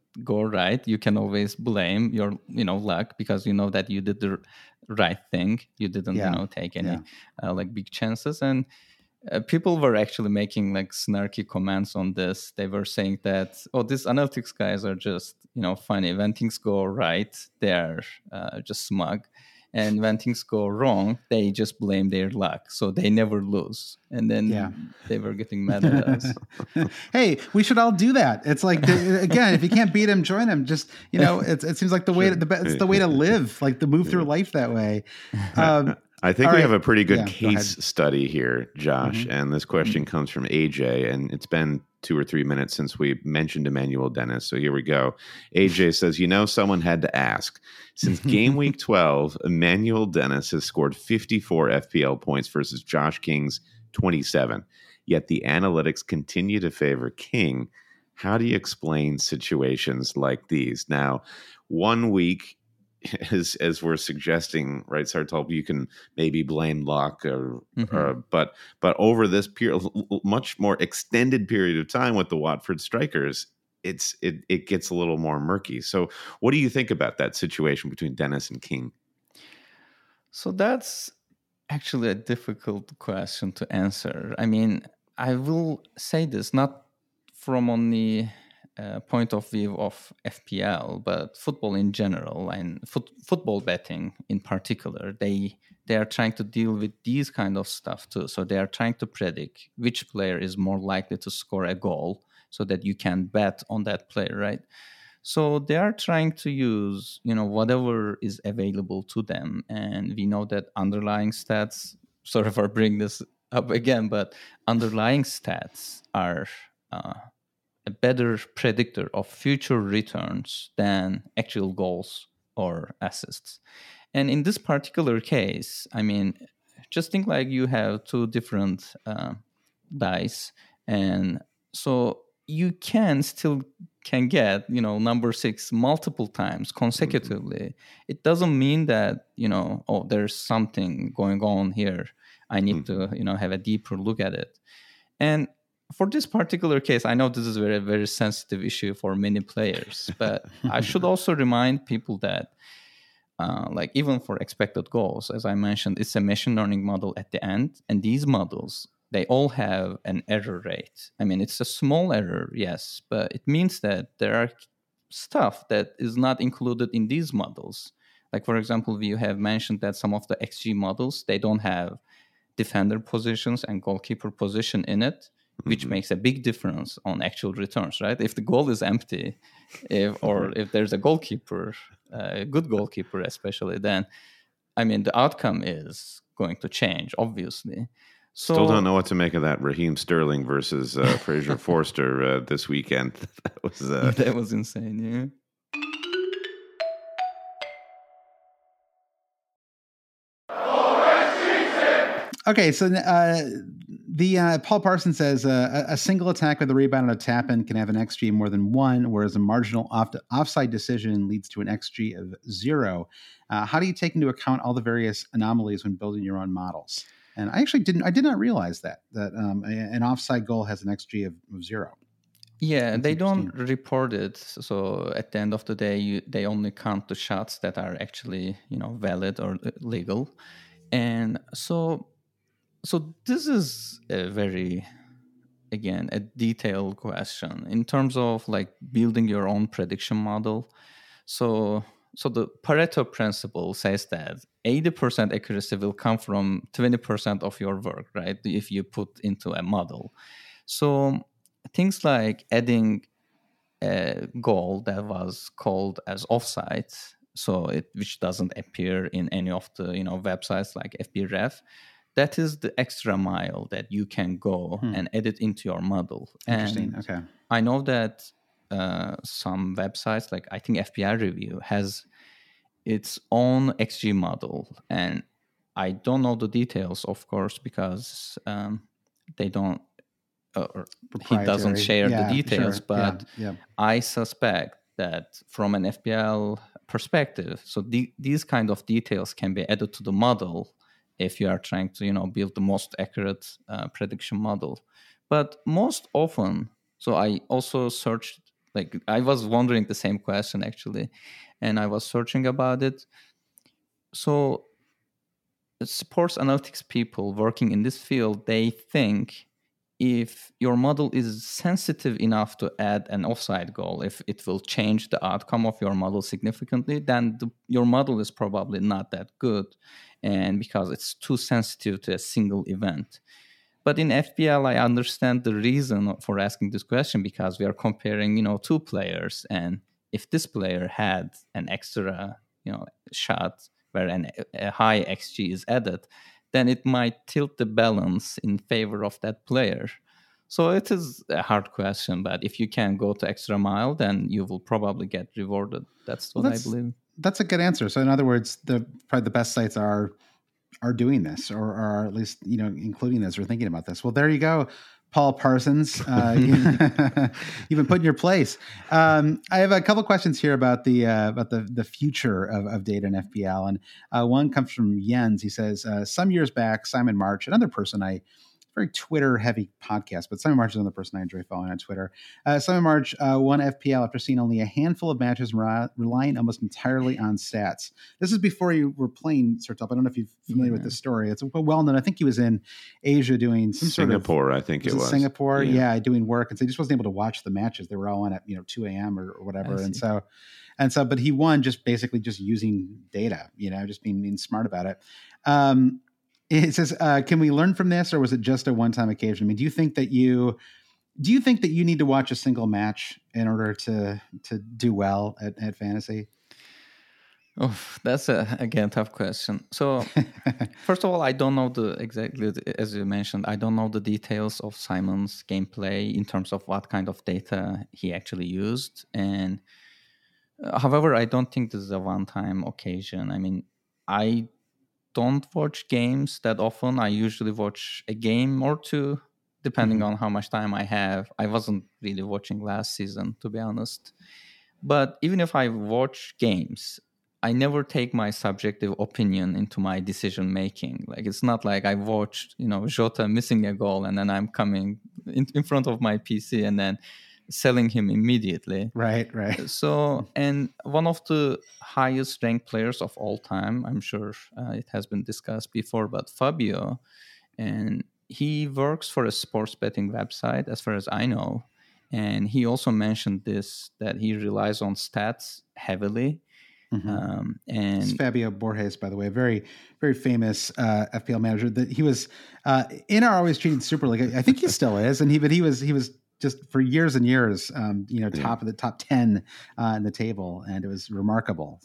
go right, you can always blame your luck, because you know that you did the right thing. You didn't take any like big chances. And people were actually making like snarky comments on this. They were saying that, oh, these analytics guys are just funny. When things go right, they're just smug, and when things go wrong, they just blame their luck, so they never lose. And then they were getting mad at us. Hey, we should all do that. It's like, again, if you can't beat him, join him. Just it seems like the way it's the way to live, like to move through life that way. I think we have a pretty good case study here, Josh. Mm-hmm. And this question comes from AJ, and it's been 2 or 3 minutes since we mentioned Emmanuel Dennis. So here we go. AJ says, someone had to ask. Since game week 12, Emmanuel Dennis has scored 54 FPL points versus Josh King's 27. Yet the analytics continue to favor King. How do you explain situations like these? Now, 1 week, as we're suggesting, right, Sartol, you can maybe blame luck, but over this much more extended period of time with the Watford strikers, it gets a little more murky. So, what do you think about that situation between Dennis and King? So that's actually a difficult question to answer. I mean, I will say this not from only point of view of FPL, but football in general, and football betting in particular. They are trying to deal with these kind of stuff too. So they are trying to predict which player is more likely to score a goal, so that you can bet on that player, right? So they are trying to use whatever is available to them, and we know that underlying stats. Sorry for bringing this up again, but underlying stats are a better predictor of future returns than actual goals or assists. And in this particular case, I mean, just think like you have two different dice, and so you still can get number 6 multiple times consecutively. It doesn't mean that there's something going on here. I need to have a deeper look at it. And for this particular case, I know this is a very, very sensitive issue for many players, but I should also remind people that, like even for expected goals, as I mentioned, it's a machine learning model at the end, and these models, they all have an error rate. I mean, it's a small error, yes, but it means that there are stuff that is not included in these models. Like, for example, you have mentioned that some of the XG models, they don't have defender positions and goalkeeper position in it, which makes a big difference on actual returns, right? If the goal is empty, if there's a goalkeeper, a good goalkeeper especially, then, I mean, the outcome is going to change, obviously. So, still don't know what to make of that Raheem Sterling versus Fraser Forster this weekend. That was insane, yeah. Okay, so the Paul Parson says a single attack with a rebound and a tap-in can have an XG more than 1, whereas a marginal offside decision leads to an XG of 0. How do you take into account all the various anomalies when building your own models? And I did not realize that an offside goal has an XG of 0. Yeah, they don't report it. So at the end of the day, they only count the shots that are actually valid or legal, and so this is a very, again, a detailed question in terms of like building your own prediction model. So the Pareto principle says that 80% accuracy will come from 20% of your work, right? If you put into a model. So things like adding a goal that was called as offside, which doesn't appear in any of the websites like FBref. That is the extra mile that you can go and edit into your model. Interesting. And okay. I know that some websites, like I think FPI Review, has its own XG model, and I don't know the details, of course, because they don't. He doesn't share the details, sure. But I suspect that from an FPL perspective, so these kind of details can be added to the model if you are trying to build the most accurate prediction model. But most often, so I also searched Like, I was wondering the same question actually, and I was searching about it. So sports analytics people working in this field, they think if your model is sensitive enough to add an offside goal, if it will change the outcome of your model significantly, then your model is probably not that good, and because it's too sensitive to a single event. But in FPL, I understand the reason for asking this question, because we are comparing, two players, and if this player had an extra, shot where a high XG is added, then it might tilt the balance in favor of that player. So it is a hard question, but if you can go to extra mile, then you will probably get rewarded. That's what I believe. That's a good answer. So in other words, probably the best sites are doing this, or are at least including this or thinking about this. Well, there you go, Paul Parsons. You've been put in your place. I have a couple questions here about the future of data in FPL, and one comes from Jens. He says, some years back, Simon March, another person very Twitter heavy podcast, but Simon March is another person I enjoy following on Twitter. Simon March won FPL after seeing only a handful of matches, relying almost entirely on stats. This is before you were playing Sertalp. I don't know if you're familiar with this story. It's well known. I think he was in Asia doing some Singapore. I think it was Singapore. Yeah, doing work, and so he just wasn't able to watch the matches. They were all on at 2 a.m. or whatever, and so, but he won just basically just using data. Just being smart about it. It says, can we learn from this, or was it just a one-time occasion? I mean, do you think that you need to watch a single match in order to do well at fantasy? Oh, that's again tough question. So first of all, I don't know exactly, as you mentioned, I don't know the details of Simon's gameplay in terms of what kind of data he actually used. And however, I don't think this is a one-time occasion. I mean, I don't watch games that often. I usually watch a game or two, depending on how much time I have. I wasn't really watching last season, to be honest. But even if I watch games, I never take my subjective opinion into my decision making. Like, it's not like I watched, Jota missing a goal and then I'm coming in front of my PC and then selling him immediately. Right. So, and one of the highest ranked players of all time, I'm sure it has been discussed before, but Fabio, and he works for a sports betting website, as far as I know. And he also mentioned that he relies on stats heavily. And it's Fabio Borges, by the way, a very, very famous FPL manager. That he was in our Always Treated Super League. I think he still is, and he was just for years and years, top of the top 10 in the table, and it was remarkable.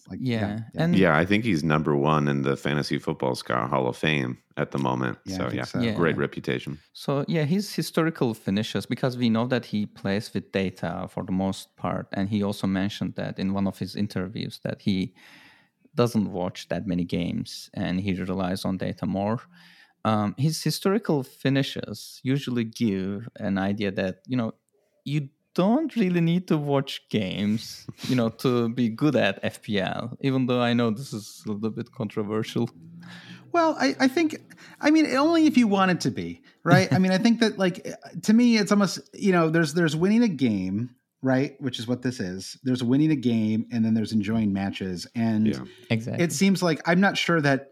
I think he's number one in the Fantasy Football Scout Hall of Fame at the moment. Great reputation. So his historical finishes, because we know that he plays with data for the most part, and he also mentioned that in one of his interviews that he doesn't watch that many games and he relies on data more. His historical finishes usually give an idea that, you don't really need to watch games, to be good at FPL, even though I know this is a little bit controversial. Well, I think, only if you want it to be, right? I think that, to me, it's almost, there's winning a game, right? Which is what this is. There's winning a game, and then there's enjoying matches. And exactly. It seems like, I'm not sure that,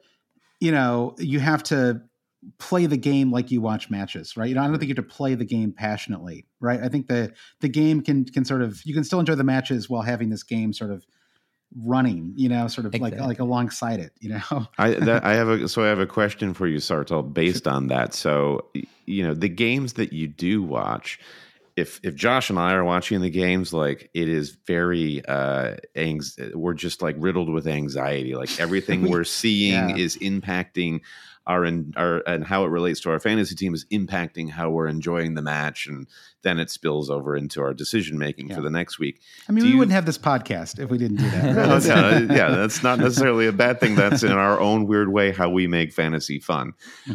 you have to play the game like you watch matches, right? I don't think you have to play the game passionately, right? I think the game can sort of, you can still enjoy the matches while having this game sort of running, sort of exactly. like alongside it, I have a question for you, Sertalp, based on that. So, the games that you do watch, if Josh and I are watching the games, like, it is very we're just like riddled with anxiety. Like, everything we're seeing is impacting our and how it relates to our fantasy team is impacting how we're enjoying the match, and then it spills over into our decision making for the next week. We wouldn't have this podcast if we didn't do that. That's not necessarily a bad thing. That's in our own weird way how we make fantasy fun.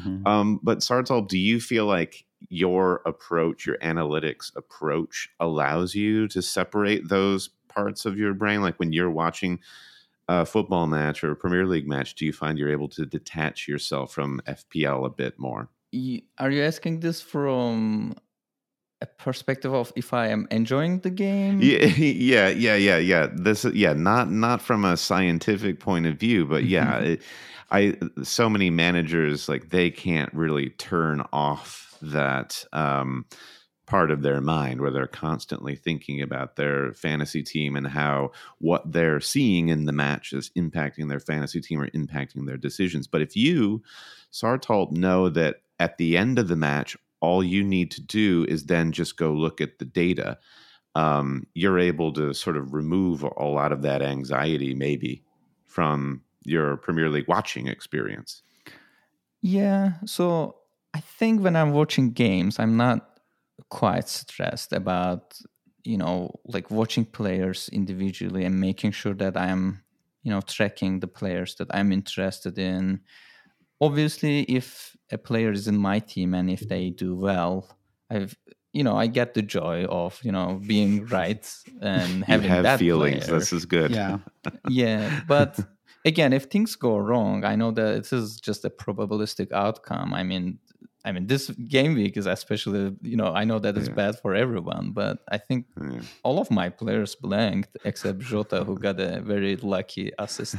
But Sertalp, do you feel like your approach, your analytics approach, allows you to separate those parts of your brain? Like, when you're watching a football match or a Premier League match, do you find you're able to detach yourself from FPL a bit more? Are you asking this from a perspective of if I am enjoying the game. Yeah. This, not from a scientific point of view, but so many managers, like, they can't really turn off that part of their mind where they're constantly thinking about their fantasy team and how what they're seeing in the match is impacting their fantasy team or impacting their decisions. But if you, Sartalt, know that at the end of the match, all you need to do is then just go look at the data, you're able to sort of remove a lot of that anxiety maybe from your Premier League watching experience. Yeah, so I think when I'm watching games, I'm not quite stressed about, like watching players individually and making sure that I'm, tracking the players that I'm interested in. Obviously, if a player is in my team and if they do well, I get the joy of, being right and having that feelings. Player. This is good. Yeah. But again, if things go wrong, I know that it is just a probabilistic outcome. I mean, this game week is especially, I know that it's bad for everyone, but I think all of my players blanked except Jota, who got a very lucky assist.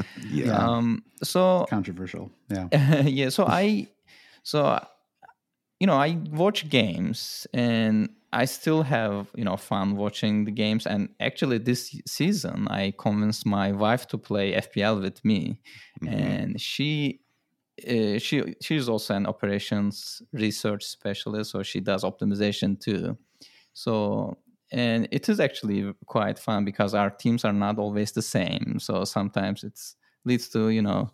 So controversial. Yeah. So I watch games and I still have, fun watching the games. And actually this season, I convinced my wife to play FPL with me. And she's also an operations research specialist, so she does optimization too. So, and it is actually quite fun because our teams are not always the same. So sometimes it leads to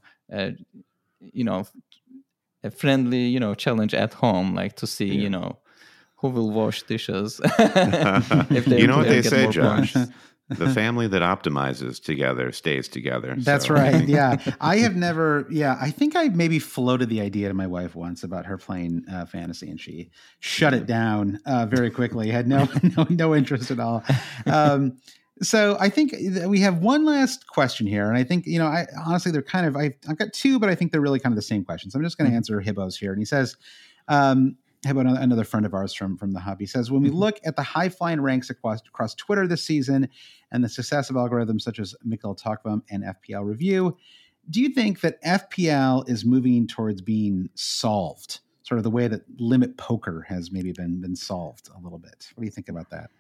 a friendly challenge at home, like to see who will wash dishes. If you know what they say, Josh. The family that optimizes together stays together. That's right. Yeah. I have never, I think I maybe floated the idea to my wife once about her playing fantasy, and she shut it down very quickly. Had no interest at all. So I think we have one last question here. And I think, I honestly, they're kind of, I've got two, but I think they're really kind of the same questions. I'm just going to answer Hibbo's here. And he says, Hibbo, another friend of ours from the hub, he says, when we look at the high-flying ranks across Twitter this season and the success of algorithms such as Mikkel Talkbaum and FPL Review, do you think that FPL is moving towards being solved, sort of the way that limit poker has maybe been solved a little bit? What do you think about that?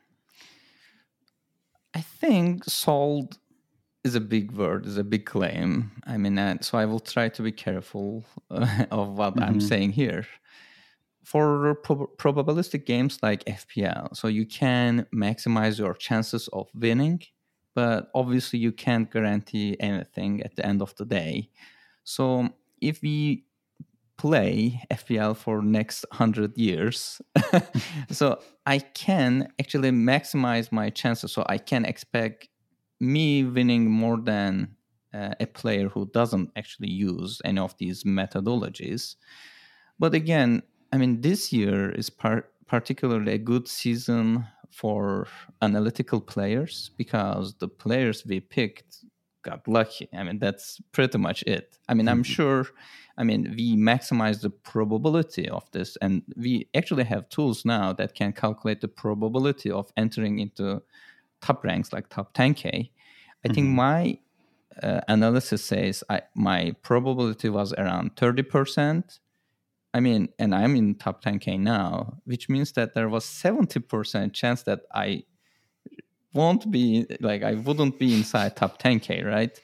I think solved is a big word, is a big claim. I mean, so I will try to be careful of what I'm saying here. For probabilistic games like FPL, so you can maximize your chances of winning, but obviously you can't guarantee anything at the end of the day. So if we play FPL for next 100 years, so I can actually maximize my chances. So I can expect me winning more than a player who doesn't actually use any of these methodologies. But again, I mean, this year is particularly a good season for analytical players because the players we picked got lucky. I mean, that's pretty much it. I mean, I'm sure, we maximize the probability of this, and we actually have tools now that can calculate the probability of entering into top ranks like top 10K. I think my analysis says my probability was around 30%. And I'm in top 10K now, which means that there was 70% chance that I wouldn't be inside top 10K, right?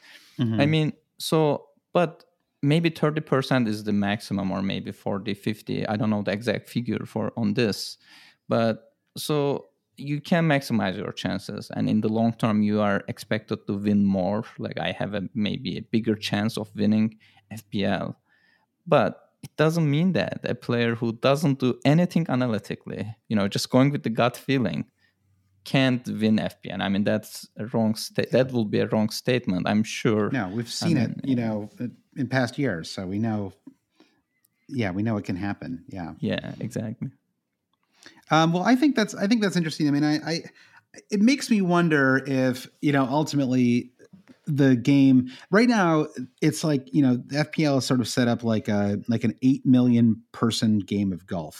But maybe 30% is the maximum, or maybe 40, 50. I don't know the exact figure on this. But so you can maximize your chances. And in the long term, you are expected to win more. Like I have maybe a bigger chance of winning FPL. But it doesn't mean that a player who doesn't do anything analytically, just going with the gut feeling, can't win FPL. I mean, that's a wrong that will be a wrong statement, I'm sure. No, we've seen it, in past years, so we know. Yeah, we know it can happen. Yeah. Yeah, exactly. Well, I think that's interesting. I mean, it makes me wonder if ultimately the game right now, it's like, the FPL is sort of set up like an 8 million person game of golf,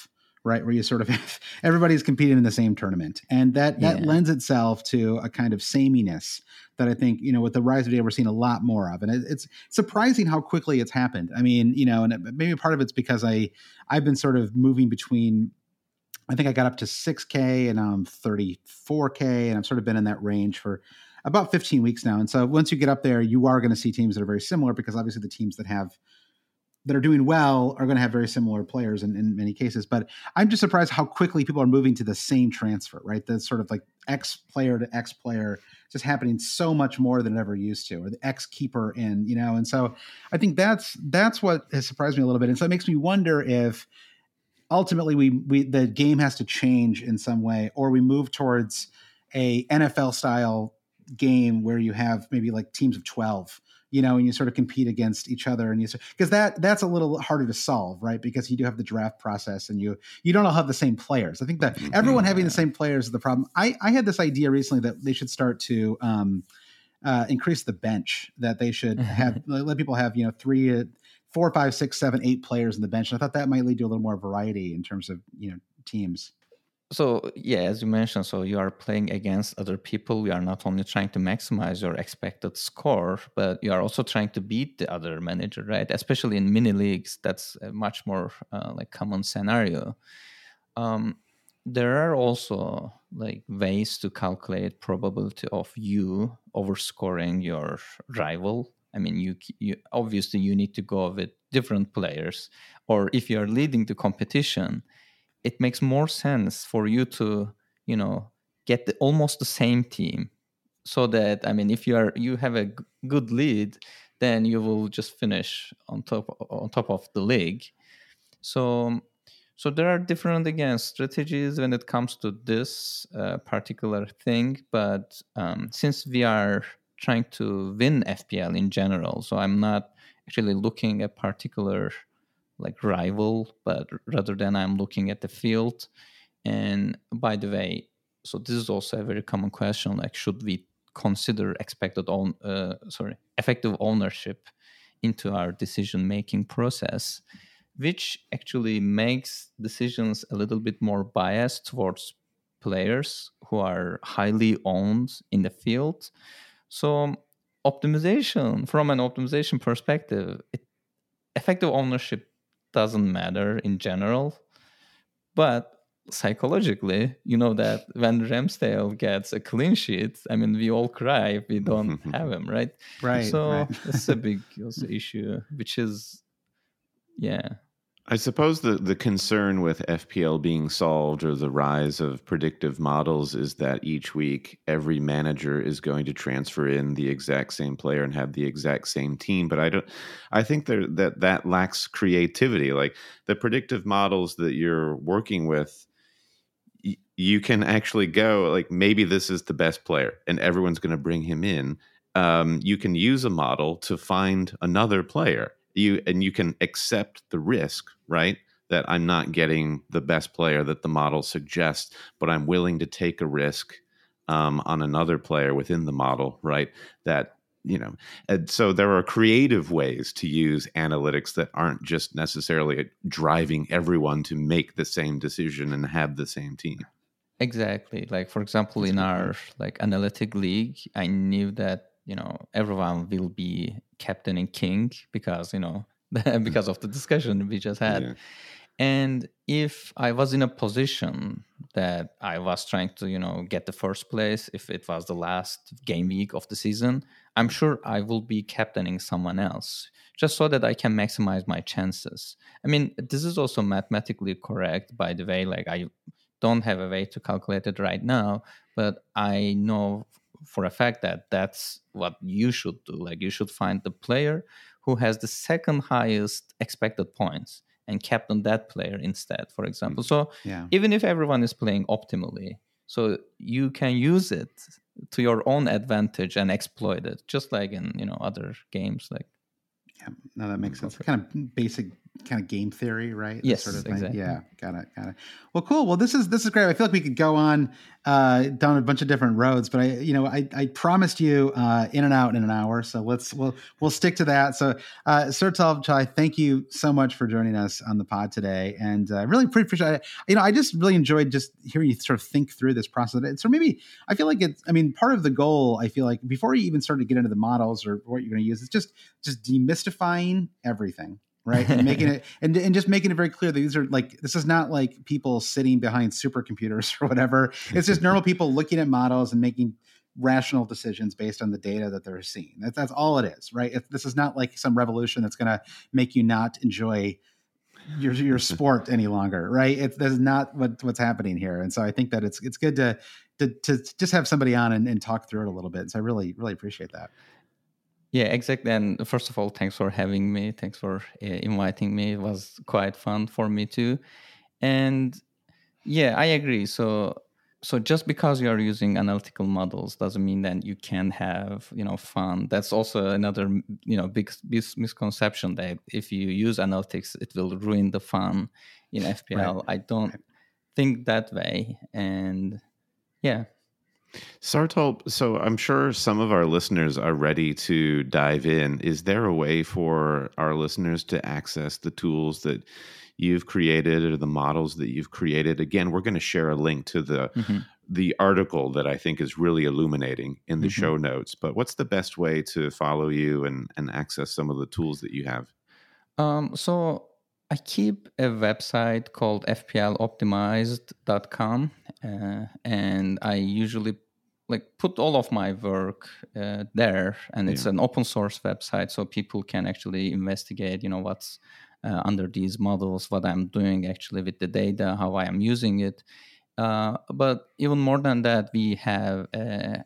right? Where you sort of have everybody's competing in the same tournament. And that lends itself to a kind of sameness that I think, with the rise of data, we're seeing a lot more of. And it's surprising how quickly it's happened. I mean, and maybe part of it's because I've been sort of moving between, I think I got up to 6K and I'm 34K, and I've sort of been in that range for about 15 weeks now. And so once you get up there, you are going to see teams that are very similar, because obviously the teams that are doing well are going to have very similar players in many cases. But I'm just surprised how quickly people are moving to the same transfer, right? That's sort of like X player to X player just happening so much more than it ever used to, or the X keeper in, and so I think that's what has surprised me a little bit. And so it makes me wonder if ultimately the game has to change in some way, or we move towards a NFL style game where you have maybe like teams of 12, and you sort of compete against each other, and because that's a little harder to solve, right? Because you do have the draft process, and you don't all have the same players. I think that everyone having the same players is the problem. I had this idea recently that they should start to increase the bench, that they should have let people have 3, 4, 5, 6, 7, 8 players in the bench. And I thought that might lead to a little more variety in terms of teams. So yeah, as you mentioned, so you are playing against other people. You are not only trying to maximize your expected score, but you are also trying to beat the other manager, right? Especially in mini leagues, that's a much more like common scenario. There are also like ways to calculate probability of you overscoring your rival. I mean, you obviously you need to go with different players, or if you are leading the competition, it makes more sense for you to, get almost the same team, so that, I mean, if you have a good lead, then you will just finish on top of the league. So there are different, again, strategies when it comes to this particular thing. But since we are trying to win FPL in general, so I'm not actually looking at particular like rival, but rather than I'm looking at the field. And by the way, so this is also a very common question, like should we consider effective ownership into our decision-making process, which actually makes decisions a little bit more biased towards players who are highly owned in the field. So from an optimization perspective, effective ownership doesn't matter in general, but psychologically, that when Ramsdale gets a clean sheet, I mean, we all cry if we don't have him, right? Right. So it's a big issue, which is, yeah. I suppose the concern with FPL being solved, or the rise of predictive models, is that each week every manager is going to transfer in the exact same player and have the exact same team. But I think that lacks creativity. Like the predictive models that you're working with, you can actually go like, maybe this is the best player and everyone's going to bring him in. You can use a model to find another player. You can accept the risk, right? That I'm not getting the best player that the model suggests, but I'm willing to take a risk on another player within the model, right? And so there are creative ways to use analytics that aren't just necessarily driving everyone to make the same decision and have the same team. Exactly. Like, for example, in our like analytic league, I knew that everyone will be captaining King because because of the discussion we just had. Yeah. And if I was in a position that I was trying to get the first place, if it was the last game week of the season, I'm sure I will be captaining someone else just so that I can maximize my chances. I mean, this is also mathematically correct, by the way. Like, I don't have a way to calculate it right now, but I know for a fact that that's what you should do. Like, you should find the player who has the second highest expected points and captain that player instead, for example. So even if everyone is playing optimally, so you can use it to your own advantage and exploit it, just like in other games. Like, no, that makes sense. Kind of basic kind of game theory, right? Yes, sort of thing. exactly. Yeah, got it. Well, cool. Well, this is great. I feel like we could go on down a bunch of different roads, but I promised you in and out in an hour, so we'll stick to that. So, Sartal Chai, thank you so much for joining us on the pod today, and really appreciate it. I just really enjoyed just hearing you sort of think through this process. So maybe I feel like part of the goal, I feel like before you even start to get into the models or what you're going to use, it's just demystifying everything. Right. And making it and just making it very clear that this is not like people sitting behind supercomputers or whatever. It's just normal people looking at models and making rational decisions based on the data that they're seeing. That's all it is. Right. This is not like some revolution that's going to make you not enjoy your sport any longer. Right. That's not what's happening here. And so I think that it's good to just have somebody on and talk through it a little bit. So I really, really appreciate that. Yeah, exactly. And first of all, thanks for having me. Thanks for inviting me. It was quite fun for me too. And yeah, I agree. So just because you are using analytical models doesn't mean that you can have, fun. That's also another, big misconception that if you use analytics, it will ruin the fun in FPL. Right. I don't think that way. And yeah. Sartal, so I'm sure some of our listeners are ready to dive in. Is there a way for our listeners to access the tools that you've created or the models that you've created? Again, we're going to share a link to the article that I think is really illuminating in the show notes. But what's the best way to follow you and access some of the tools that you have? So I keep a website called fploptimized.com, and I usually put all of my work there, and it's an open source website, so people can actually investigate, what's under these models, what I'm doing actually with the data, how I am using it. But even more than that, we have a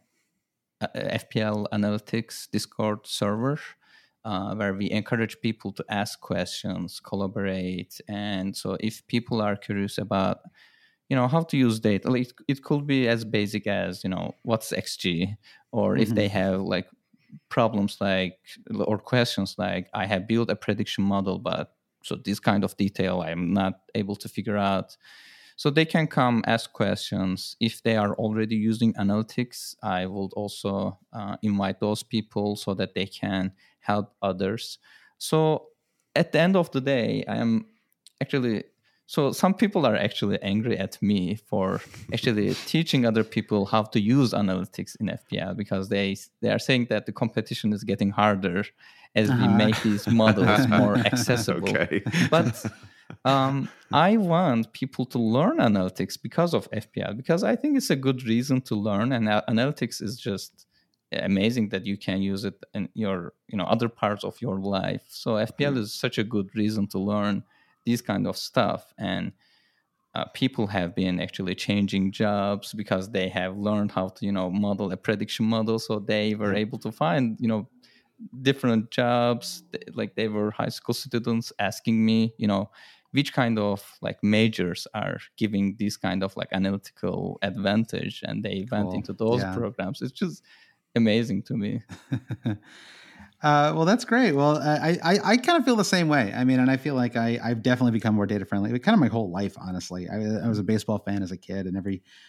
FPL Analytics Discord server where we encourage people to ask questions, collaborate, and so if people are curious about how to use data. It could be as basic as, what's XG, or if they have problems or questions like, I have built a prediction model, but so this kind of detail I'm not able to figure out. So they can come ask questions. If they are already using analytics, I would also invite those people so that they can help others. So at the end of the day, I am actually... So some people are actually angry at me for actually teaching other people how to use analytics in FPL, because they are saying that the competition is getting harder as we make these models more accessible. Okay. But I want people to learn analytics because of FPL, because I think it's a good reason to learn, and analytics is just amazing that you can use it in your other parts of your life. So FPL is such a good reason to learn these kind of stuff, and people have been actually changing jobs because they have learned how to model a prediction model, so they were able to find different jobs. They were high school students asking me which kind of majors are giving this kind of analytical advantage, and they went into those programs. It's just amazing to me. Well, that's great. Well, I kind of feel the same way. I mean, and I feel like I've definitely become more data friendly. Kind of my whole life, honestly. I was a baseball fan as a kid, and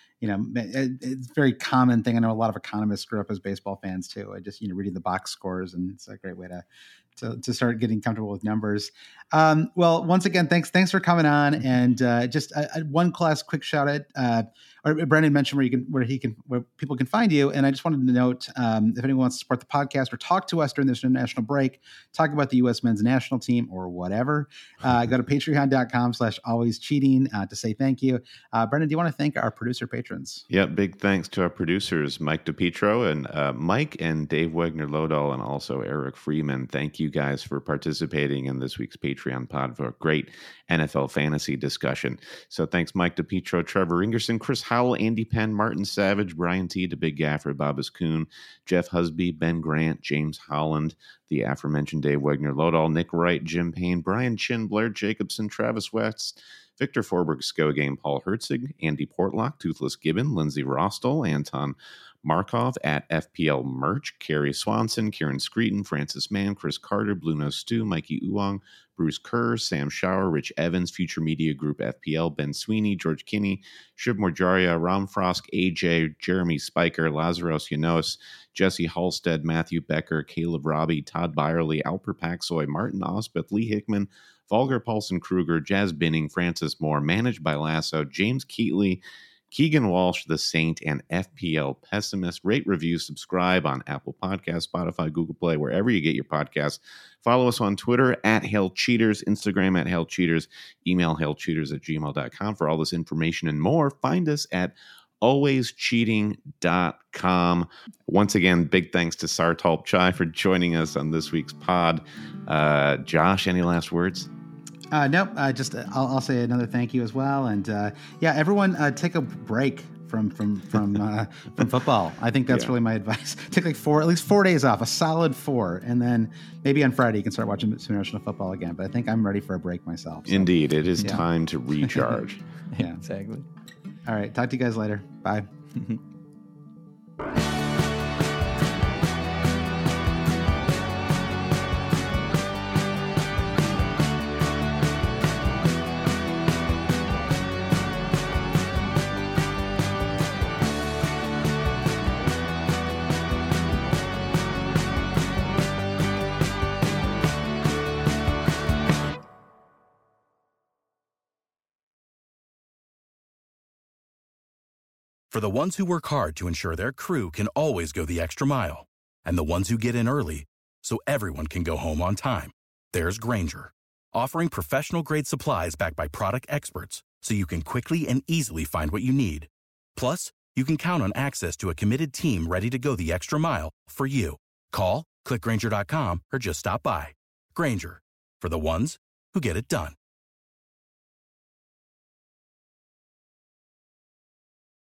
it's a very common thing. I know a lot of economists grew up as baseball fans too. I just reading the box scores, and it's a great way to start getting comfortable with numbers. Well, once again, thanks for coming on, and just one last quick shout out. Or Brendan mentioned where people can find you, and I just wanted to note if anyone wants to support the podcast or talk to us during this international break, talk about the U.S. men's national team or whatever, go to patreon.com/alwayscheating to say thank you. Brendan, do you want to thank our producer patrons? Yeah, big thanks to our producers, Mike DePietro and Mike and Dave Wegner-Lodahl, and also Eric Freeman. Thank you guys for participating in this week's Patreon pod for a great NFL fantasy discussion. So thanks, Mike DePietro, Trevor Ingerson, Chris Howell, Andy Penn, Martin Savage, Brian T., The Big Gaffer, Babas Kuhn, Jeff Husby, Ben Grant, James Holland, the aforementioned Dave Wegner-Lodahl, Nick Wright, Jim Payne, Brian Chin, Blair Jacobson, Travis West, Victor Forberg, Skogame, Paul Herzig, Andy Portlock, Toothless Gibbon, Lindsay Rostel, Anton Markov at FPL Merch, Carrie Swanson, Kieran Screeton, Francis Mann, Chris Carter, Blue Nose Stew, Mikey Uwang, Bruce Kerr, Sam Schauer, Rich Evans, Future Media Group FPL, Ben Sweeney, George Kinney, Shiv Morjaria, Ram Frost, AJ, Jeremy Spiker, Lazaros Yanos, Jesse Halstead, Matthew Becker, Caleb Robbie, Todd Byerly, Alper Paxoy, Martin Osbeth, Lee Hickman, Volker Paulson Kruger, Jazz Binning, Francis Moore, Managed by Lasso, James Keatley, Keegan Walsh, The Saint, and FPL Pessimist. Rate, review, subscribe on Apple Podcasts, Spotify, Google Play, wherever you get your podcasts. Follow us on Twitter at HailCheaters, Instagram at HailCheaters, email hailcheaters@gmail.com for all this information and more. Find us at alwayscheating.com. Once again, big thanks to Sartalp Chai for joining us on this week's pod. Josh, any last words? Nope. I'll say another thank you as well. And everyone take a break from football. I think that's really my advice. Take at least 4 days off, a solid 4, and then maybe on Friday you can start watching some national football again. But I think I'm ready for a break myself. So. Indeed, it is time to recharge. Yeah, exactly. All right, talk to you guys later. Bye. For the ones who work hard to ensure their crew can always go the extra mile, and the ones who get in early so everyone can go home on time, there's Grainger, offering professional-grade supplies backed by product experts so you can quickly and easily find what you need. Plus, you can count on access to a committed team ready to go the extra mile for you. Call, click Grainger.com, or just stop by. Grainger, for the ones who get it done.